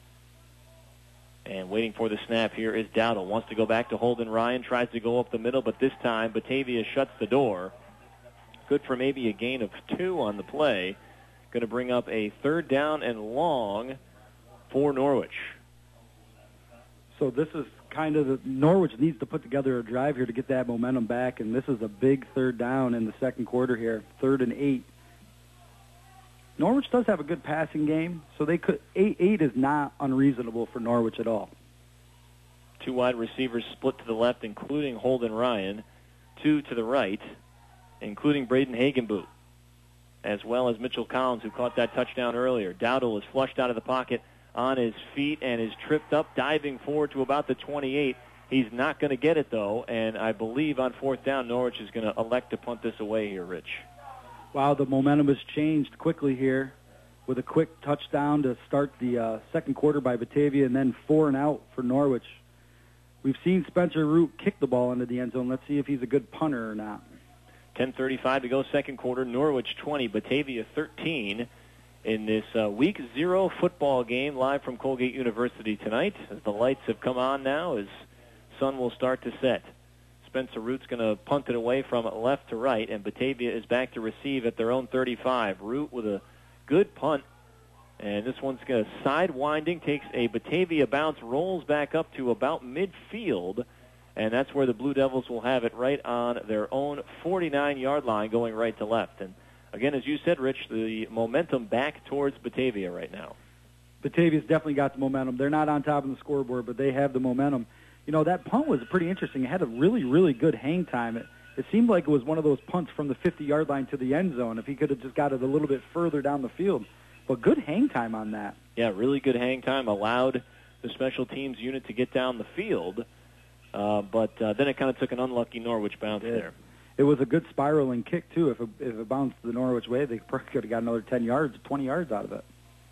And waiting for the snap here is Dowdle. Wants to go back to Holden Ryan. Tries to go up the middle, but this time Batavia shuts the door. Good for maybe a gain of two on the play. Going to bring up a third down and long for Norwich. So this is kind of the, Norwich needs to put together a drive here to get that momentum back, and this is a big third down in the second quarter here, third and eight. Norwich does have a good passing game, so they could eight eight is not unreasonable for Norwich at all. Two wide receivers split to the left, including Holden Ryan. Two to the right, including Braden Hagenboot, as well as Mitchell Collins, who caught that touchdown earlier. Dowdle is flushed out of the pocket on his feet and is tripped up, diving forward to about the twenty-eight. He's not going to get it, though, and I believe on fourth down, Norwich is going to elect to punt this away here, Rich. Wow, the momentum has changed quickly here with a quick touchdown to start the uh, second quarter by Batavia, and then four and out for Norwich. We've seen Spencer Root kick the ball into the end zone. Let's see if he's a good punter or not. ten thirty-five to go second quarter. Norwich twenty, Batavia thirteen in this uh, week zero football game live from Colgate University tonight. As the lights have come on now, as sun will start to set. Spencer Root's going to punt it away from left to right, and Batavia is back to receive at their own thirty-five. Root with a good punt, and this one's going to side winding, takes a Batavia bounce, rolls back up to about midfield, and that's where the Blue Devils will have it right on their own forty-nine-yard line going right to left. And again, as you said, Rich, the momentum back towards Batavia right now. Batavia's definitely got the momentum. They're not on top of the scoreboard, but they have the momentum. You know, that punt was pretty interesting. It had a really, really good hang time. It, it seemed like it was one of those punts from the fifty-yard line to the end zone if he could have just got it a little bit further down the field. But good hang time on that. Yeah, really good hang time. Allowed the special teams unit to get down the field. Uh, but uh, then it kind of took an unlucky Norwich bounce it, there. It was a good spiraling kick, too. If it, if it bounced the Norwich way, they probably could have got another ten yards, twenty yards out of it.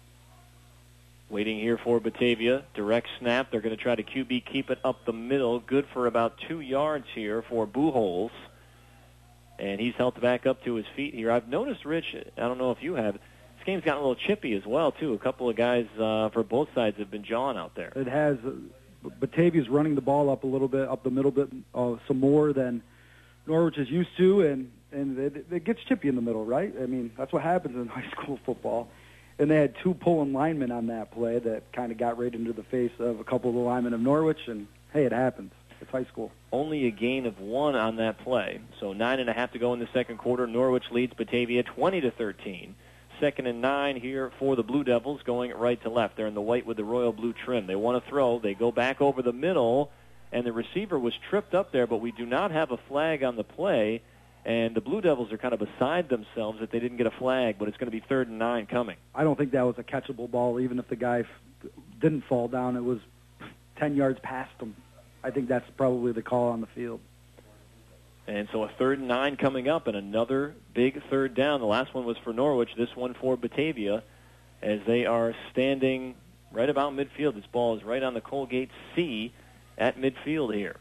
Waiting here for Batavia. Direct snap. They're going to try to Q B keep it up the middle. Good for about two yards here for Buchholz. And he's helped back up to his feet here. I've noticed, Rich, I don't know if you have, this game's gotten a little chippy as well, too. A couple of guys uh, for both sides have been jawing out there. It has. Uh, Batavia's running the ball up a little bit, up the middle bit, uh, some more than Norwich is used to, and, and it, it gets chippy in the middle, right? I mean, that's what happens in high school football. And they had two pulling linemen on that play that kind of got right into the face of a couple of the linemen of Norwich, and, hey, it happens. It's high school. Only a gain of one on that play. So nine and a half to go in the second quarter. Norwich leads Batavia twenty to thirteen. Second and nine here for the Blue Devils, going right to left. They're in the white with the royal blue trim. They want to throw. They go back over the middle, and the receiver was tripped up there, but we do not have a flag on the play. And the Blue Devils are kind of beside themselves that they didn't get a flag, but it's going to be third and nine coming. I don't think that was a catchable ball, even if the guy f- didn't fall down. It was ten yards past him. I think that's probably the call on the field. And so a third and nine coming up, and another big third down. The last one was for Norwich, this one for Batavia, as they are standing right about midfield. This ball is right on the Colgate C at midfield here.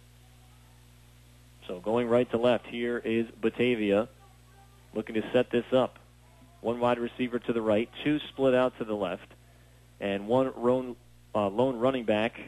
So going right to left, here is Batavia looking to set this up. One wide receiver to the right, two split out to the left, and one lone, uh, lone running back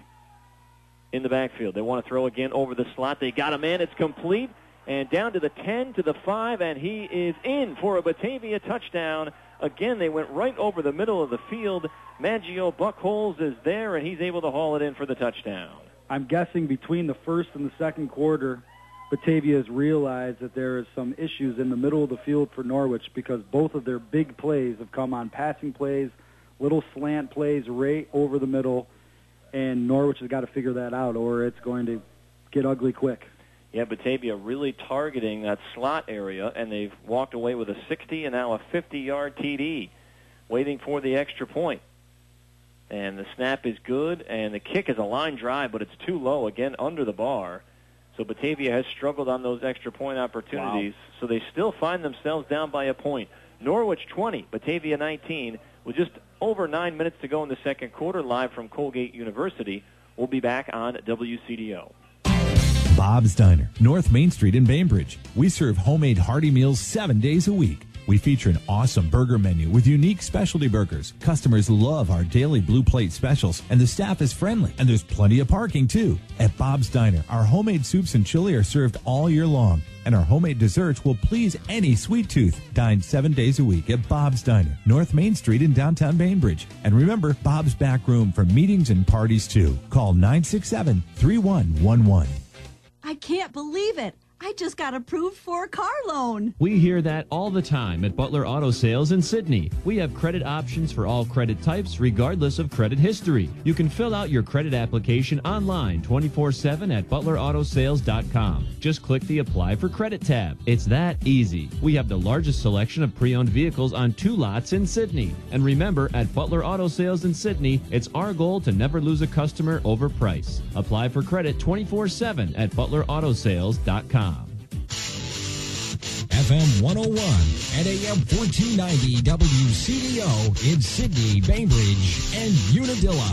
in the backfield. They want to throw again over the slot. They got a man. It's complete. And down to the ten, to the five, and he is in for a Batavia touchdown. Again, they went right over the middle of the field. Maggio Buckholz is there, and he's able to haul it in for the touchdown. I'm guessing between the first and the second quarter, Batavia has realized that there is some issues in the middle of the field for Norwich because both of their big plays have come on passing plays, little slant plays right over the middle, and Norwich has got to figure that out or it's going to get ugly quick. Yeah, Batavia really targeting that slot area, and they've walked away with a sixty and now a fifty-yard T D, waiting for the extra point. And the snap is good, and the kick is a line drive, but it's too low, again, under the bar. So Batavia has struggled on those extra point opportunities, wow. So they still find themselves down by a point. Norwich twenty, Batavia nineteen, with just over nine minutes to go in the second quarter, live from Colgate University. We'll be back on W C D O. Bob's Diner, North Main Street in Bainbridge. We serve homemade hearty meals seven days a week. We feature an awesome burger menu with unique specialty burgers. Customers love our daily blue plate specials, and the staff is friendly, and there's plenty of parking, too. At Bob's Diner, our homemade soups and chili are served all year long, and our homemade desserts will please any sweet tooth. Dine seven days a week at Bob's Diner, North Main Street in downtown Bainbridge. And remember, Bob's back room for meetings and parties, too. Call nine six seven, three one one one. I can't believe it. I just got approved for a car loan. We hear that all the time at Butler Auto Sales in Sydney. We have credit options for all credit types, regardless of credit history. You can fill out your credit application online twenty-four seven at butler auto sales dot com. Just click the Apply for Credit tab. It's that easy. We have the largest selection of pre-owned vehicles on two lots in Sydney. And remember, at Butler Auto Sales in Sydney, it's our goal to never lose a customer over price. Apply for credit twenty-four seven at butler auto sales dot com. F M one oh one and A M fourteen ninety W C D O in Sydney, Bainbridge, and Unadilla.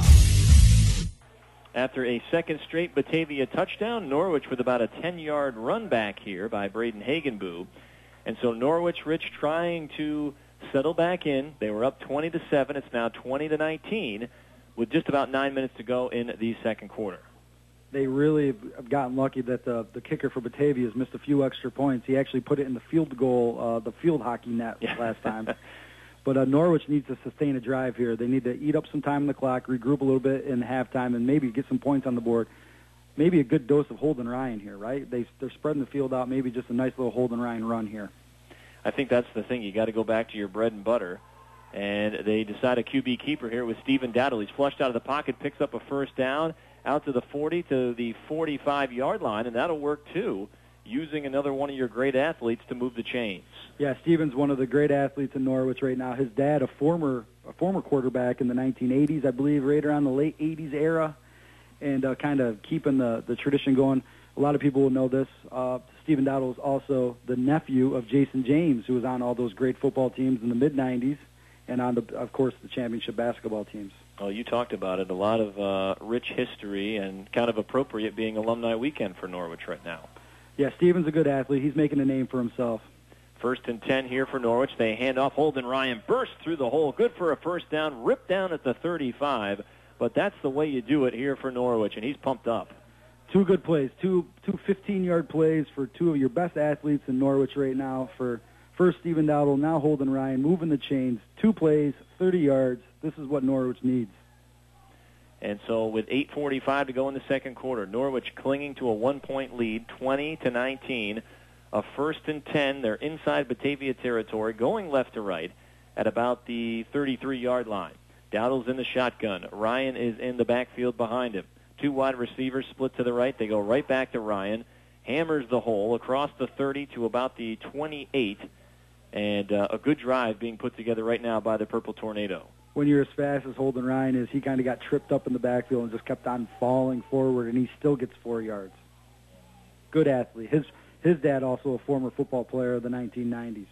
After a second straight Batavia touchdown, Norwich with about a ten-yard run back here by Braden Hagenboo. And so Norwich, Rich, trying to settle back in. They were up twenty to seven. It's now twenty to nineteen with just about nine minutes to go in the second quarter. They really have gotten lucky that the the kicker for Batavia has missed a few extra points. He actually put it in the field goal, uh, the field hockey net yeah. last time. But uh, Norwich needs to sustain a drive here. They need to eat up some time on the clock, regroup a little bit in halftime, and maybe get some points on the board. Maybe a good dose of Holden Ryan here, right? They, they're spreading the field out. Maybe just a nice little Holden Ryan run here. I think that's the thing. You got to go back to your bread and butter. And they decide a Q B keeper here with Stephen Dowdle. He's flushed out of the pocket, picks up a first down, out to the forty, to the forty-five-yard line, and that'll work too, using another one of your great athletes to move the chains. Yeah, Stephen's one of the great athletes in Norwich right now. His dad, a former a former quarterback in the nineteen eighties, I believe, right around the late eighties era, and uh, kind of keeping the, the tradition going. A lot of people will know this. Uh, Stephen Dowdle is also the nephew of Jason James, who was on all those great football teams in the mid nineties, and on, the, of course, the championship basketball teams. Oh, you talked about it. A lot of uh, rich history and kind of appropriate being alumni weekend for Norwich right now. Yeah, Stephen's a good athlete. He's making a name for himself. First and ten here for Norwich. They hand off. Holden Ryan bursts through the hole. Good for a first down. Ripped down at the thirty-five. But that's the way you do it here for Norwich, and he's pumped up. Two good plays. Two two fifteen-yard plays for two of your best athletes in Norwich right now. For first Stephen Dowdle, now Holden Ryan, moving the chains. Two plays, thirty yards. This is what Norwich needs. And so with eight forty-five to go in the second quarter, Norwich clinging to a one-point lead, twenty to nineteen. A first and ten. They're inside Batavia territory, going left to right at about the thirty-three-yard line. Dowdle's in the shotgun. Ryan is in the backfield behind him. Two wide receivers split to the right. They go right back to Ryan. Hammers the hole across the thirty to about the twenty-eight. And uh, a good drive being put together right now by the Purple Tornado. When you're as fast as Holden Ryan is, he kind of got tripped up in the backfield and just kept on falling forward, and he still gets four yards. Good athlete. His his dad also a former football player of the nineteen nineties.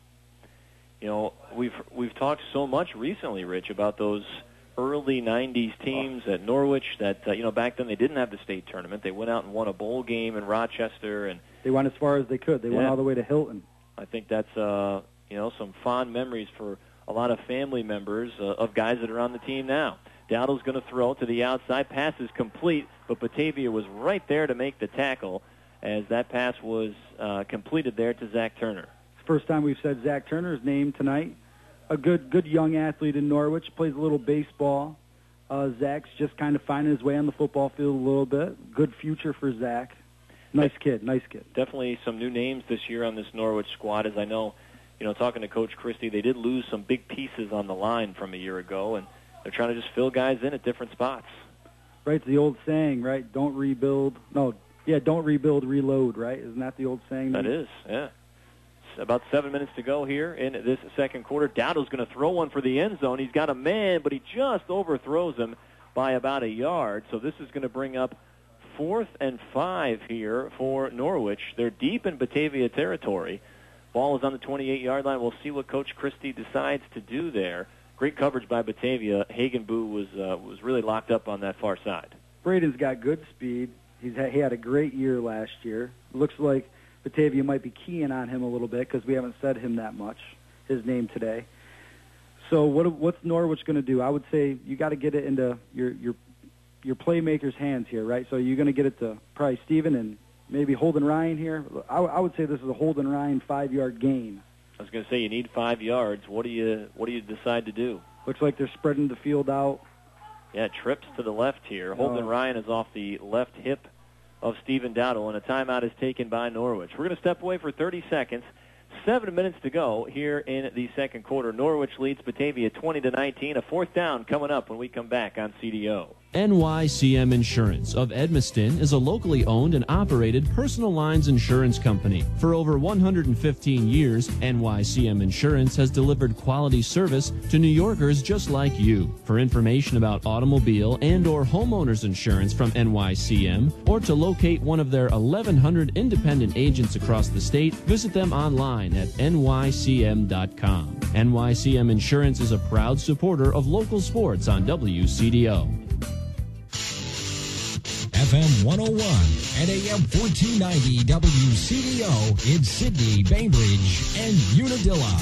You know, we've we've talked so much recently, Rich, about those early nineties teams at Norwich that, uh, you know, back then they didn't have the state tournament. They went out and won a bowl game in Rochester. And they went as far as they could. They yeah. went all the way to Hilton. I think that's, uh, you know, some fond memories for a lot of family members uh, of guys that are on the team now. Dowdle's going to throw to the outside. Pass is complete, but Batavia was right there to make the tackle as that pass was uh, completed there to Zach Turner. First time we've said Zach Turner's name tonight. A good good young athlete in Norwich, plays a little baseball. Uh, Zach's just kind of finding his way on the football field a little bit. Good future for Zach. Nice kid, nice kid. Definitely some new names this year on this Norwich squad. As I know, you know, talking to Coach Christie, they did lose some big pieces on the line from a year ago, and they're trying to just fill guys in at different spots. Right, it's the old saying, right? Don't rebuild. No, yeah, don't rebuild, reload, right? Isn't that the old saying? That is, yeah. About seven minutes to go here in this second quarter. Dowdle's going to throw one for the end zone. He's got a man, but he just overthrows him by about a yard. So this is going to bring up fourth and five here for Norwich. They're deep in Batavia territory. Ball is on the twenty-eight-yard line. We'll see what Coach Christie decides to do there. Great coverage by Batavia. Hagenbu was uh, was really locked up on that far side. Braden's got good speed. He's had, he had a great year last year. Looks like Batavia might be keying on him a little bit because we haven't said him that much, his name today. So what what's Norwich going to do? I would say you got to get it into your your your playmakers' hands here, right? So you're going to get it to probably Steven and maybe Holden Ryan here. I, I would say this is a Holden Ryan five-yard gain. I was going to say you need five yards. What do you what do you decide to do? Looks like they're spreading the field out. Yeah, trips to the left here. Holden Oh. Ryan is off the left hip of Stephen Dowdle, and a timeout is taken by Norwich. We're going to step away for thirty seconds. Seven minutes to go here in the second quarter. Norwich leads Batavia twenty to nineteen. A fourth down coming up when we come back on C D O. N Y C M Insurance of Edmiston is a locally owned and operated personal lines insurance company. For over one hundred fifteen years, N Y C M Insurance has delivered quality service to New Yorkers just like you. For information about automobile and or homeowners insurance from N Y C M, or to locate one of their eleven hundred independent agents across the state, visit them online at N Y C M dot com. N Y C M Insurance is a proud supporter of local sports on W C D O. F M one oh one and A M fourteen ninety W C D O in Sydney, Bainbridge, and Unadilla.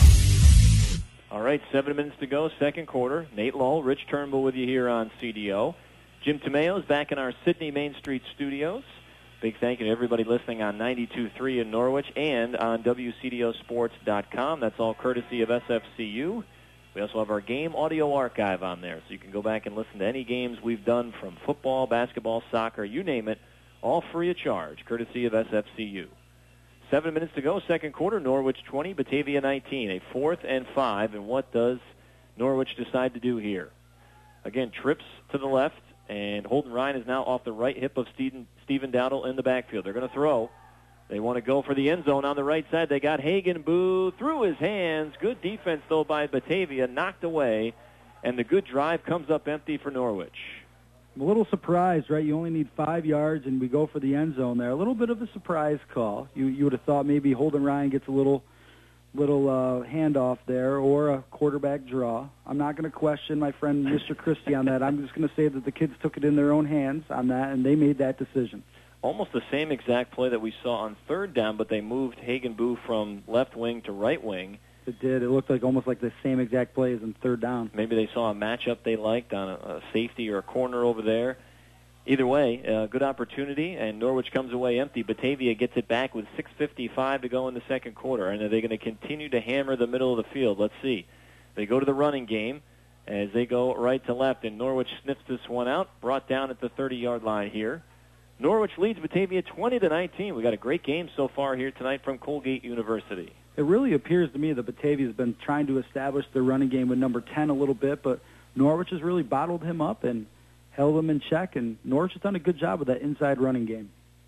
All right, seven minutes to go, second quarter. Nate Lull, Rich Turnbull with you here on C D O. Jim Tomeo is back in our Sydney Main Street studios. Big thank you to everybody listening on ninety-two point three in Norwich and on W C D O sports dot com. That's all courtesy of S F C U. We also have our game audio archive on there, so you can go back and listen to any games we've done from football, basketball, soccer, you name it, all free of charge, courtesy of S F C U. Seven minutes to go, second quarter, Norwich twenty, Batavia nineteen, a fourth and five, and what does Norwich decide to do here? Again, trips to the left, and Holden Ryan is now off the right hip of Stephen, Stephen Dowdle in the backfield. They're going to throw. They want to go for the end zone on the right side. They got Hagenbu through his hands. Good defense, though, by Batavia. Knocked away, and the good drive comes up empty for Norwich. I'm a little surprised, right? You only need five yards, and we go for the end zone there. A little bit of a surprise call. You you would have thought maybe Holden Ryan gets a little little uh, handoff there or a quarterback draw. I'm not going to question my friend Mister Christie on that. I'm just going to say that the kids took it in their own hands on that, and they made that decision. Almost the same exact play that we saw on third down, but they moved Hagenbu from left wing to right wing. It did. It looked like almost like the same exact play as in third down. Maybe they saw a matchup they liked on a, a safety or a corner over there. Either way, a good opportunity, and Norwich comes away empty. Batavia gets it back with six fifty-five to go in the second quarter. And are they going to continue to hammer the middle of the field? Let's see. They go to the running game as they go right to left, and Norwich sniffs this one out, brought down at the thirty-yard line here. Norwich leads Batavia twenty to nineteen. We got a great game so far here tonight from Colgate University. It really appears to me that Batavia has been trying to establish their running game with number ten a little bit, but Norwich has really bottled him up and held him in check, and Norwich has done a good job with that inside running game.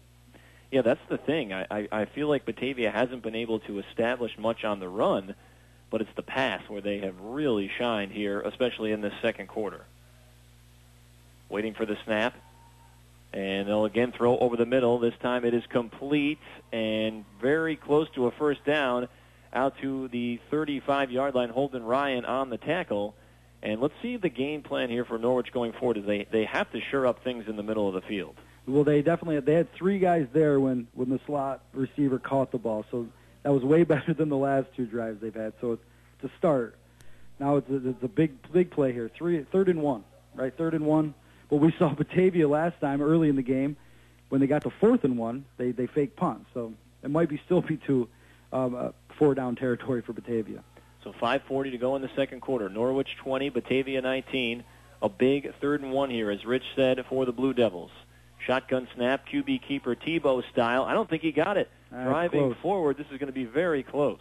Yeah, that's the thing. I, I, I feel like Batavia hasn't been able to establish much on the run, but it's the pass where they have really shined here, especially in this second quarter. Waiting for the snap. And they'll again throw over the middle. This time it is complete and very close to a first down out to the thirty-five-yard line. Holden Ryan on the tackle. And let's see the game plan here for Norwich going forward. Is they, they have to shore up things in the middle of the field. Well, they definitely they had three guys there when, when the slot receiver caught the ball. So that was way better than the last two drives they've had. So it's, it's a start. Now it's a, it's a big big play here. Three third and one, right? Third and one. But we saw Batavia last time early in the game when they got to fourth and one. They they fake punt. So it might be still be to um, uh, four down territory for Batavia. So five forty to go in the second quarter. Norwich twenty, Batavia nineteen. A big third and one here, as Rich said, for the Blue Devils. Shotgun snap, Q B keeper Tebow style. I don't think he got it. Uh, Driving close. forward, this is going to be very close.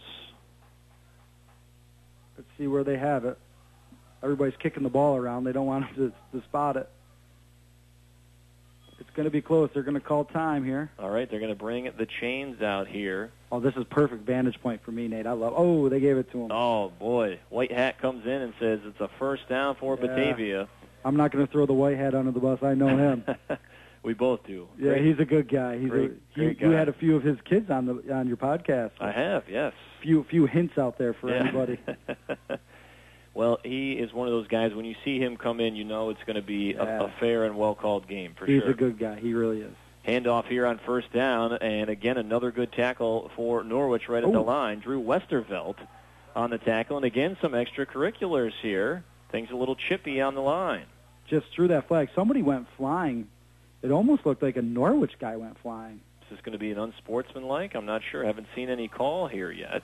Let's see where they have it. Everybody's kicking the ball around. They don't want them to, to spot it. It's going to be close. They're going to call time here. All right, they're going to bring the chains out here. Oh, this is perfect vantage point for me, Nate. I love. Oh, they gave it to him. Oh, boy. White Hat comes in and says it's a first down for Yeah. Batavia. I'm not going to throw the white hat under the bus. I know him. We both do. Yeah, Great. he's a good guy. He's Great- a, great you, you guy. had a few of his kids on the on your podcast. I have, yes. Few few hints out there for Yeah. anybody. Well, he is one of those guys, when you see him come in, you know it's going to be Yeah. a, a fair and well-called game for He's sure. a good guy. He really is. Handoff here on first down, and again, another good tackle for Norwich right at the Ooh. line. Drew Westervelt on the tackle, and again, some extracurriculars here. Things a little chippy on the line. Just threw that flag. Somebody went flying. It almost looked like a Norwich guy went flying. Is this going to be an unsportsmanlike? I'm not sure. I haven't seen any call here yet.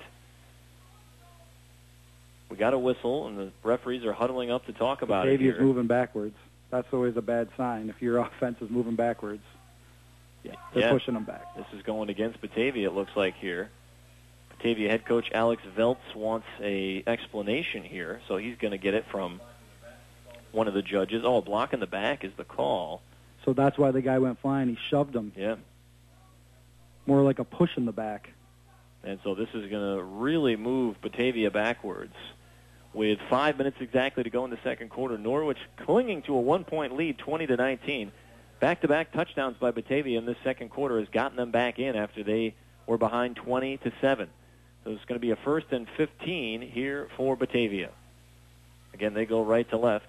We got a whistle, and the referees are huddling up to talk about it Batavia's here. moving backwards. That's always a bad sign if your offense is moving backwards. Yeah, they're Yeah. pushing them back. This is going against Batavia, it looks like here. Batavia head coach Alex Veltz wants a explanation here, so he's going to get it from one of the judges. Oh, a block in the back is the call. So that's why the guy went flying. He shoved him. Yeah. More like a push in the back. And so this is going to really move Batavia backwards. With five minutes exactly to go in the second quarter, Norwich clinging to a one-point lead, twenty to nineteen. Back-to-back touchdowns by Batavia in this second quarter has gotten them back in after they were behind twenty to seven. So it's going to be a first and fifteen here for Batavia. Again, they go right to left.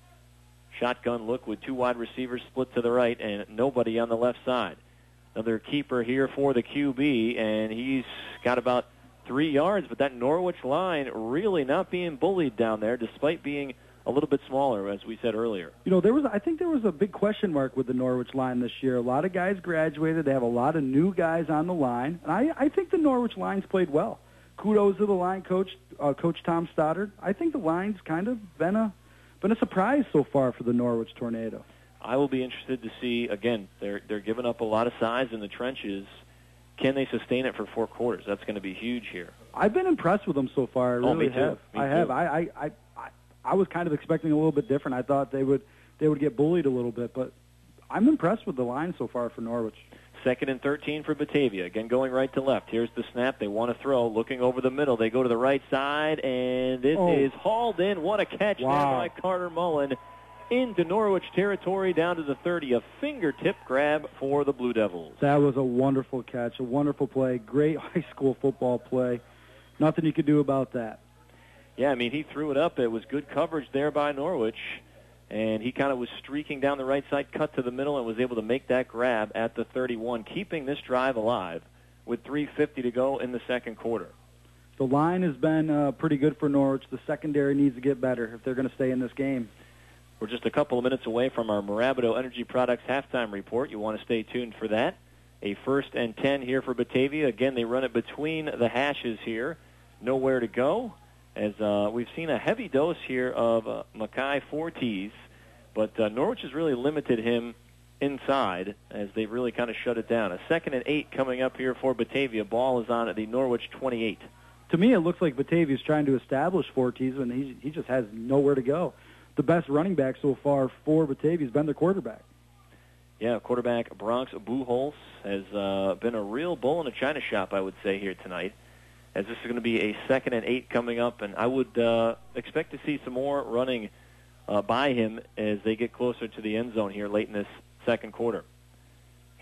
Shotgun look with two wide receivers split to the right and nobody on the left side. Another keeper here for the Q B, and he's got about three yards, but that Norwich line really not being bullied down there despite being a little bit smaller, as we said earlier. You know, there was I think there was a big question mark with the Norwich line this year. A lot of guys graduated. They have a lot of new guys on the line. And I, I think the Norwich line's played well. Kudos to the line coach, uh, Coach Tom Stoddard. I think the line's kind of been a been a surprise so far for the Norwich Tornado. I will be interested to see, again, they're they're giving up a lot of size in the trenches. Can they sustain it for four quarters? That's going to be huge here. I've been impressed with them so far. I really Oh, me too. have. Me I too. have. I, I, I, I, I was kind of expecting a little bit different. I thought they would they would get bullied a little bit, but I'm impressed with the line so far for Norwich. Second and thirteen for Batavia. Again, going right to left. Here's the snap. They want to throw. Looking over the middle. They go to the right side, and this Oh. is hauled in. What a catch there Wow. by Carter Mullen. Into Norwich territory, down to the thirty. A fingertip grab for the Blue Devils. That was a wonderful catch, a wonderful play, great high school football play. Nothing you could do about that. Yeah, I mean, he threw it up. It was good coverage there by Norwich. And he kind of was streaking down the right side, cut to the middle, and was able to make that grab at the thirty-one, keeping this drive alive with three fifty to go in the second quarter. The line has been uh, pretty good for Norwich. The secondary needs to get better if they're going to stay in this game. We're just a couple of minutes away from our Marabato Energy Products halftime report. You want to stay tuned for that. A first and ten here for Batavia. Again, they run it between the hashes here. Nowhere to go. As uh, we've seen a heavy dose here of uh, Mackay Fortes, but uh, Norwich has really limited him inside as they've really kind of shut it down. A second and eight coming up here for Batavia. Ball is on at the Norwich twenty-eight. To me, it looks like Batavia's trying to establish Fortes, and he, he just has nowhere to go. The best running back so far for Batavia has been their quarterback. Yeah, quarterback Bronx Buchholz has uh, been a real bull in a china shop, I would say, here tonight, as this is going to be a second and eight coming up, and I would uh, expect to see some more running uh, by him as they get closer to the end zone here late in this second quarter.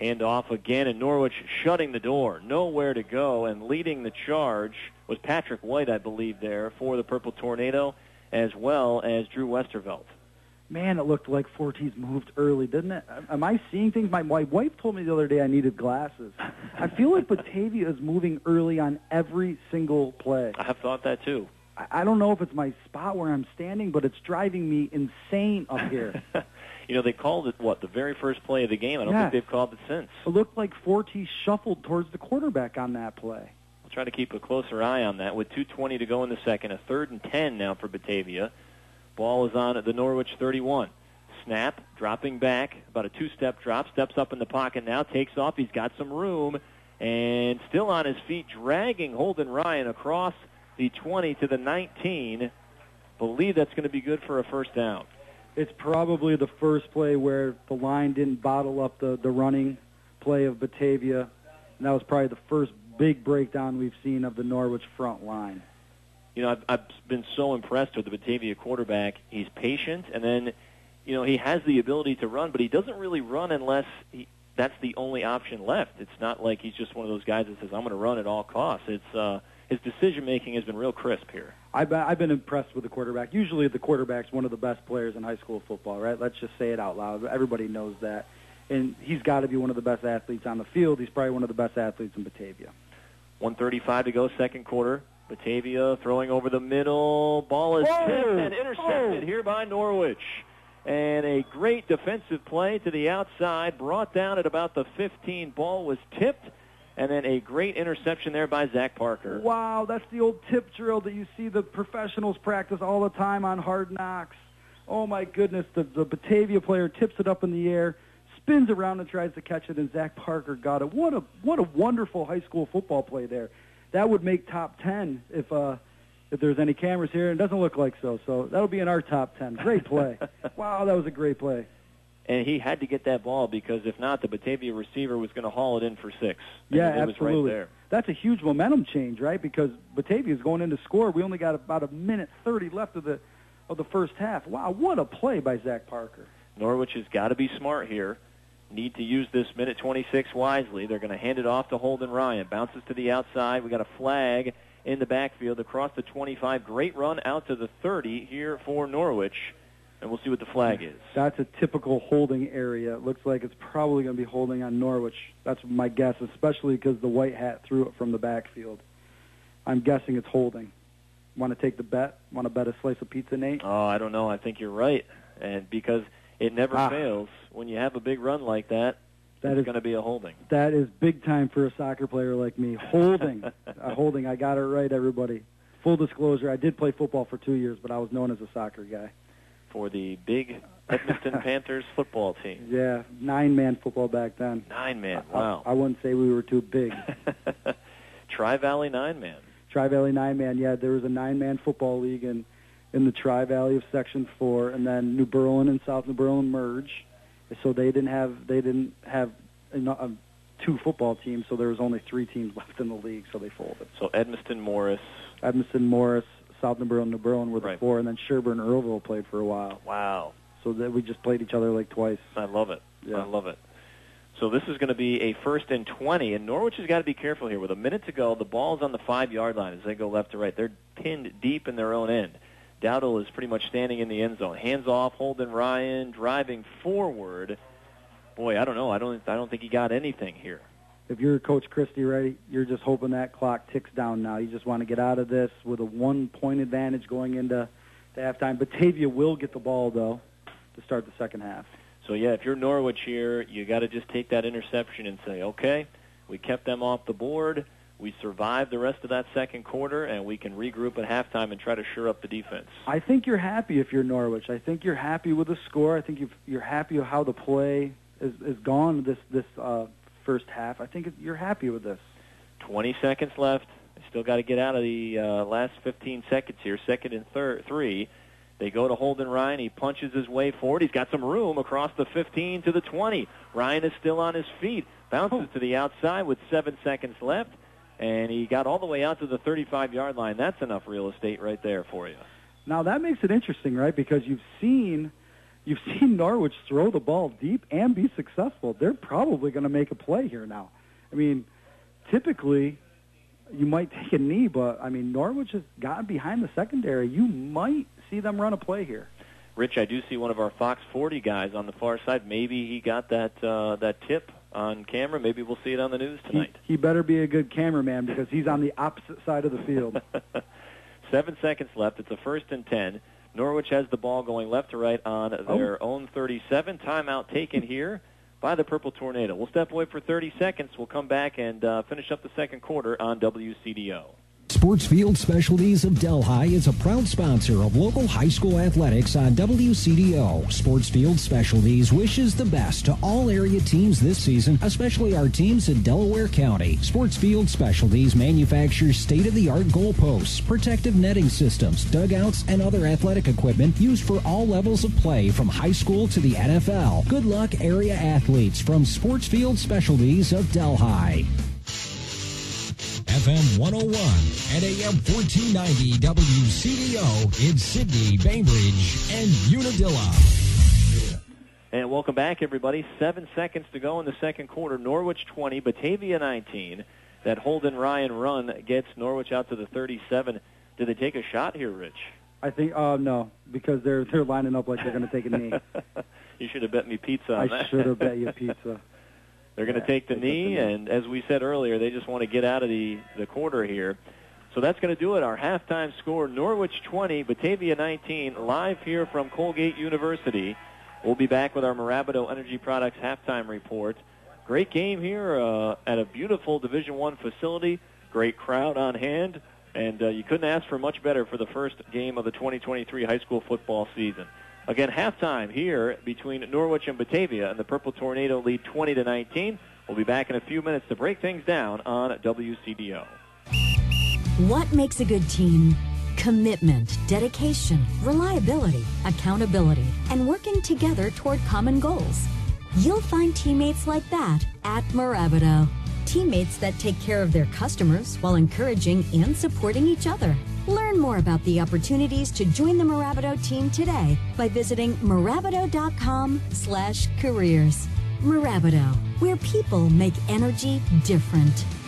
Hand off again, and Norwich shutting the door. Nowhere to go, and leading the charge was Patrick White, I believe, there for the Purple Tornado, as well as Drew Westervelt. Man, it looked like Fortes moved early, didn't it? Am I seeing things? My, my wife told me the other day I needed glasses. I feel like Batavia is moving early on every single play. I have thought that, too. I, I don't know if it's my spot where I'm standing, but it's driving me insane up here. You know, they called it, what, the very first play of the game? I don't Yeah. think they've called it since. It looked like Fortes shuffled towards the quarterback on that play. We'll try to keep a closer eye on that. With two twenty to go in the second, a third and ten now for Batavia. Ball is on at the Norwich thirty-one. Snap, dropping back, about a two-step drop, steps up in the pocket now, takes off. He's got some room, and still on his feet, dragging Holden Ryan across the twenty to the nineteen. Believe that's going to be good for a first down. It's probably the first play where the line didn't bottle up the, the running play of Batavia, and that was probably the first big breakdown we've seen of the Norwich front line. You know, I've, I've been so impressed with the Batavia quarterback. He's patient, and then, you know, he has the ability to run, but he doesn't really run unless he, that's the only option left. It's not like he's just one of those guys that says, I'm going to run at all costs. It's uh, his decision-making has been real crisp here. I've been, I've been impressed with the quarterback. Usually the quarterback's one of the best players in high school football, right? Let's just say it out loud. Everybody knows that. And he's got to be one of the best athletes on the field. He's probably one of the best athletes in Batavia. one thirty-five to go, second quarter. Batavia throwing over the middle. Ball is Whoa! tipped and intercepted Oh! here by Norwich. And a great defensive play to the outside, brought down at about the fifteen. Ball was tipped, and then a great interception there by Zach Parker. Wow, that's the old tip drill that you see the professionals practice all the time on Hard Knocks. Oh, my goodness, the, the Batavia player tips it up in the air, spins around and tries to catch it, and Zach Parker got it. What a what a wonderful high school football play there. That would make top ten if uh, if there's any cameras here, and it doesn't look like so. So that'll be in our top ten. Great play. Wow, that was a great play. And he had to get that ball because if not, the Batavia receiver was going to haul it in for six. Yeah, and it absolutely. was right there. That's a huge momentum change, right? Because Batavia's going in to score. We only got about a minute thirty left of the of the first half. Wow, what a play by Zach Parker. Norwich has got to be smart here. Need to use this minute twenty-six wisely. They're going to hand it off to Holden Ryan. Bounces to the outside. We got a flag in the backfield across the twenty-five. Great run out to the thirty here for Norwich. And we'll see what the flag is. That's a typical holding area. It looks like it's probably going to be holding on Norwich. That's my guess, especially because the white hat threw it from the backfield. I'm guessing it's holding. Want to take the bet? Want to bet a slice of pizza, Nate? Oh, I don't know. I think you're right. And because it never Ah. fails, when you have a big run like that, That it's is- going to be a holding. That is big time for a soccer player like me. Holding. uh, holding. I got it right, everybody. Full disclosure, I did play football for two years, but I was known as a soccer guy. For the big Edmonton Panthers football team. Yeah, nine-man football back then. Nine-man, I- wow. I, wouldn't say we were too big. Tri-Valley nine-man. Tri-Valley nine-man, yeah, there was a nine-man football league in, in the Tri-Valley of Section four, and then New Berlin and South New Berlin merged. So they didn't have they didn't have eno- um, two football teams, so there was only three teams left in the league, so they folded. So Edmiston Morris. Edmiston Morris, South New Berlin, New Berlin were the Right. four, and then Sherburne Earlville played for a while. Wow. So that we just played each other like twice. I love it. Yeah. I love it. So this is going to be a first and twenty, and Norwich has got to be careful here. With a minute to go, the ball's on the five-yard line as they go left to right. They're pinned deep in their own end. Dowdle is pretty much standing in the end zone. Hands off, Holden Ryan driving forward. Boy, I don't know. I don't. I don't think he got anything here. If you're Coach Christie, right, you're just hoping that clock ticks down now. You just want to get out of this with a one-point advantage going into the halftime. Batavia will get the ball, though, to start the second half. So, yeah, if you're Norwich here, you got to just take that interception and say, okay, we kept them off the board. We survived the rest of that second quarter, and we can regroup at halftime and try to shore up the defense. I think you're happy if you're Norwich. I think you're happy with the score. I think you've, you're happy with how the play is, is gone this this uh, first half. I think it, you're happy with this. twenty seconds left. They still got to get out of the uh, last fifteen seconds here, second and thir- three. They go to Holden Ryan. He punches his way forward. He's got some room across the fifteen to the twenty. Ryan is still on his feet. Bounces to the outside with seven seconds left. And he got all the way out to the thirty-five-yard line. That's enough real estate right there for you. Now, that makes it interesting, right, because you've seen you've seen Norwich throw the ball deep and be successful. They're probably going to make a play here now. I mean, typically you might take a knee, but, I mean, Norwich has gotten behind the secondary. You might see them run a play here. Rich, I do see one of our Fox forty guys on the far side. Maybe he got that uh, that tip on camera. Maybe we'll see it on the news tonight. He, he better be a good cameraman because he's on the opposite side of the field. Seven seconds left. It's a first and ten. Norwich has the ball going left to right on their Oh. own thirty-seven. Timeout taken here by the Purple Tornado. We'll step away for thirty seconds. We'll come back and uh, finish up the second quarter on W C D O. Sportsfield Specialties of Delhi is a proud sponsor of local high school athletics on W C D O. Sportsfield Specialties wishes the best to all area teams this season, especially our teams in Delaware County. Sportsfield Specialties manufactures state-of-the-art goalposts, protective netting systems, dugouts, and other athletic equipment used for all levels of play from high school to the N F L. Good luck, area athletes, from Sportsfield Specialties of Delhi. F M one oh one and A M fourteen ninety W C D O in Sydney, Bainbridge, and Unadilla. And welcome back, everybody. Seven seconds to go in the second quarter. Norwich twenty, Batavia nineteen. That Holden Ryan run gets Norwich out to the thirty-seven. Did they take a shot here, Rich? I think, uh, no, because they're they're lining up like they're going to take a knee. You should have bet me pizza on I that. should have bet you pizza. They're going to take the knee, and as we said earlier, they just want to get out of the, the quarter here. So that's going to do it. Our halftime score, Norwich twenty, Batavia nineteen, live here from Colgate University. We'll be back with our Mirabito Energy Products halftime report. Great game here uh, at a beautiful Division I facility. Great crowd on hand, and uh, you couldn't ask for much better for the first game of the twenty twenty-three high school football season. Again, halftime here between Norwich and Batavia, and the Purple Tornado lead twenty to nineteen. We'll be back in a few minutes to break things down on W C D O. What makes a good team? Commitment, dedication, reliability, accountability, and working together toward common goals. You'll find teammates like that at Mirabito. Teammates that take care of their customers while encouraging and supporting each other. Learn more about the opportunities to join the Mirabito team today by visiting Mirabito.com slash careers. Mirabito, where people make energy different.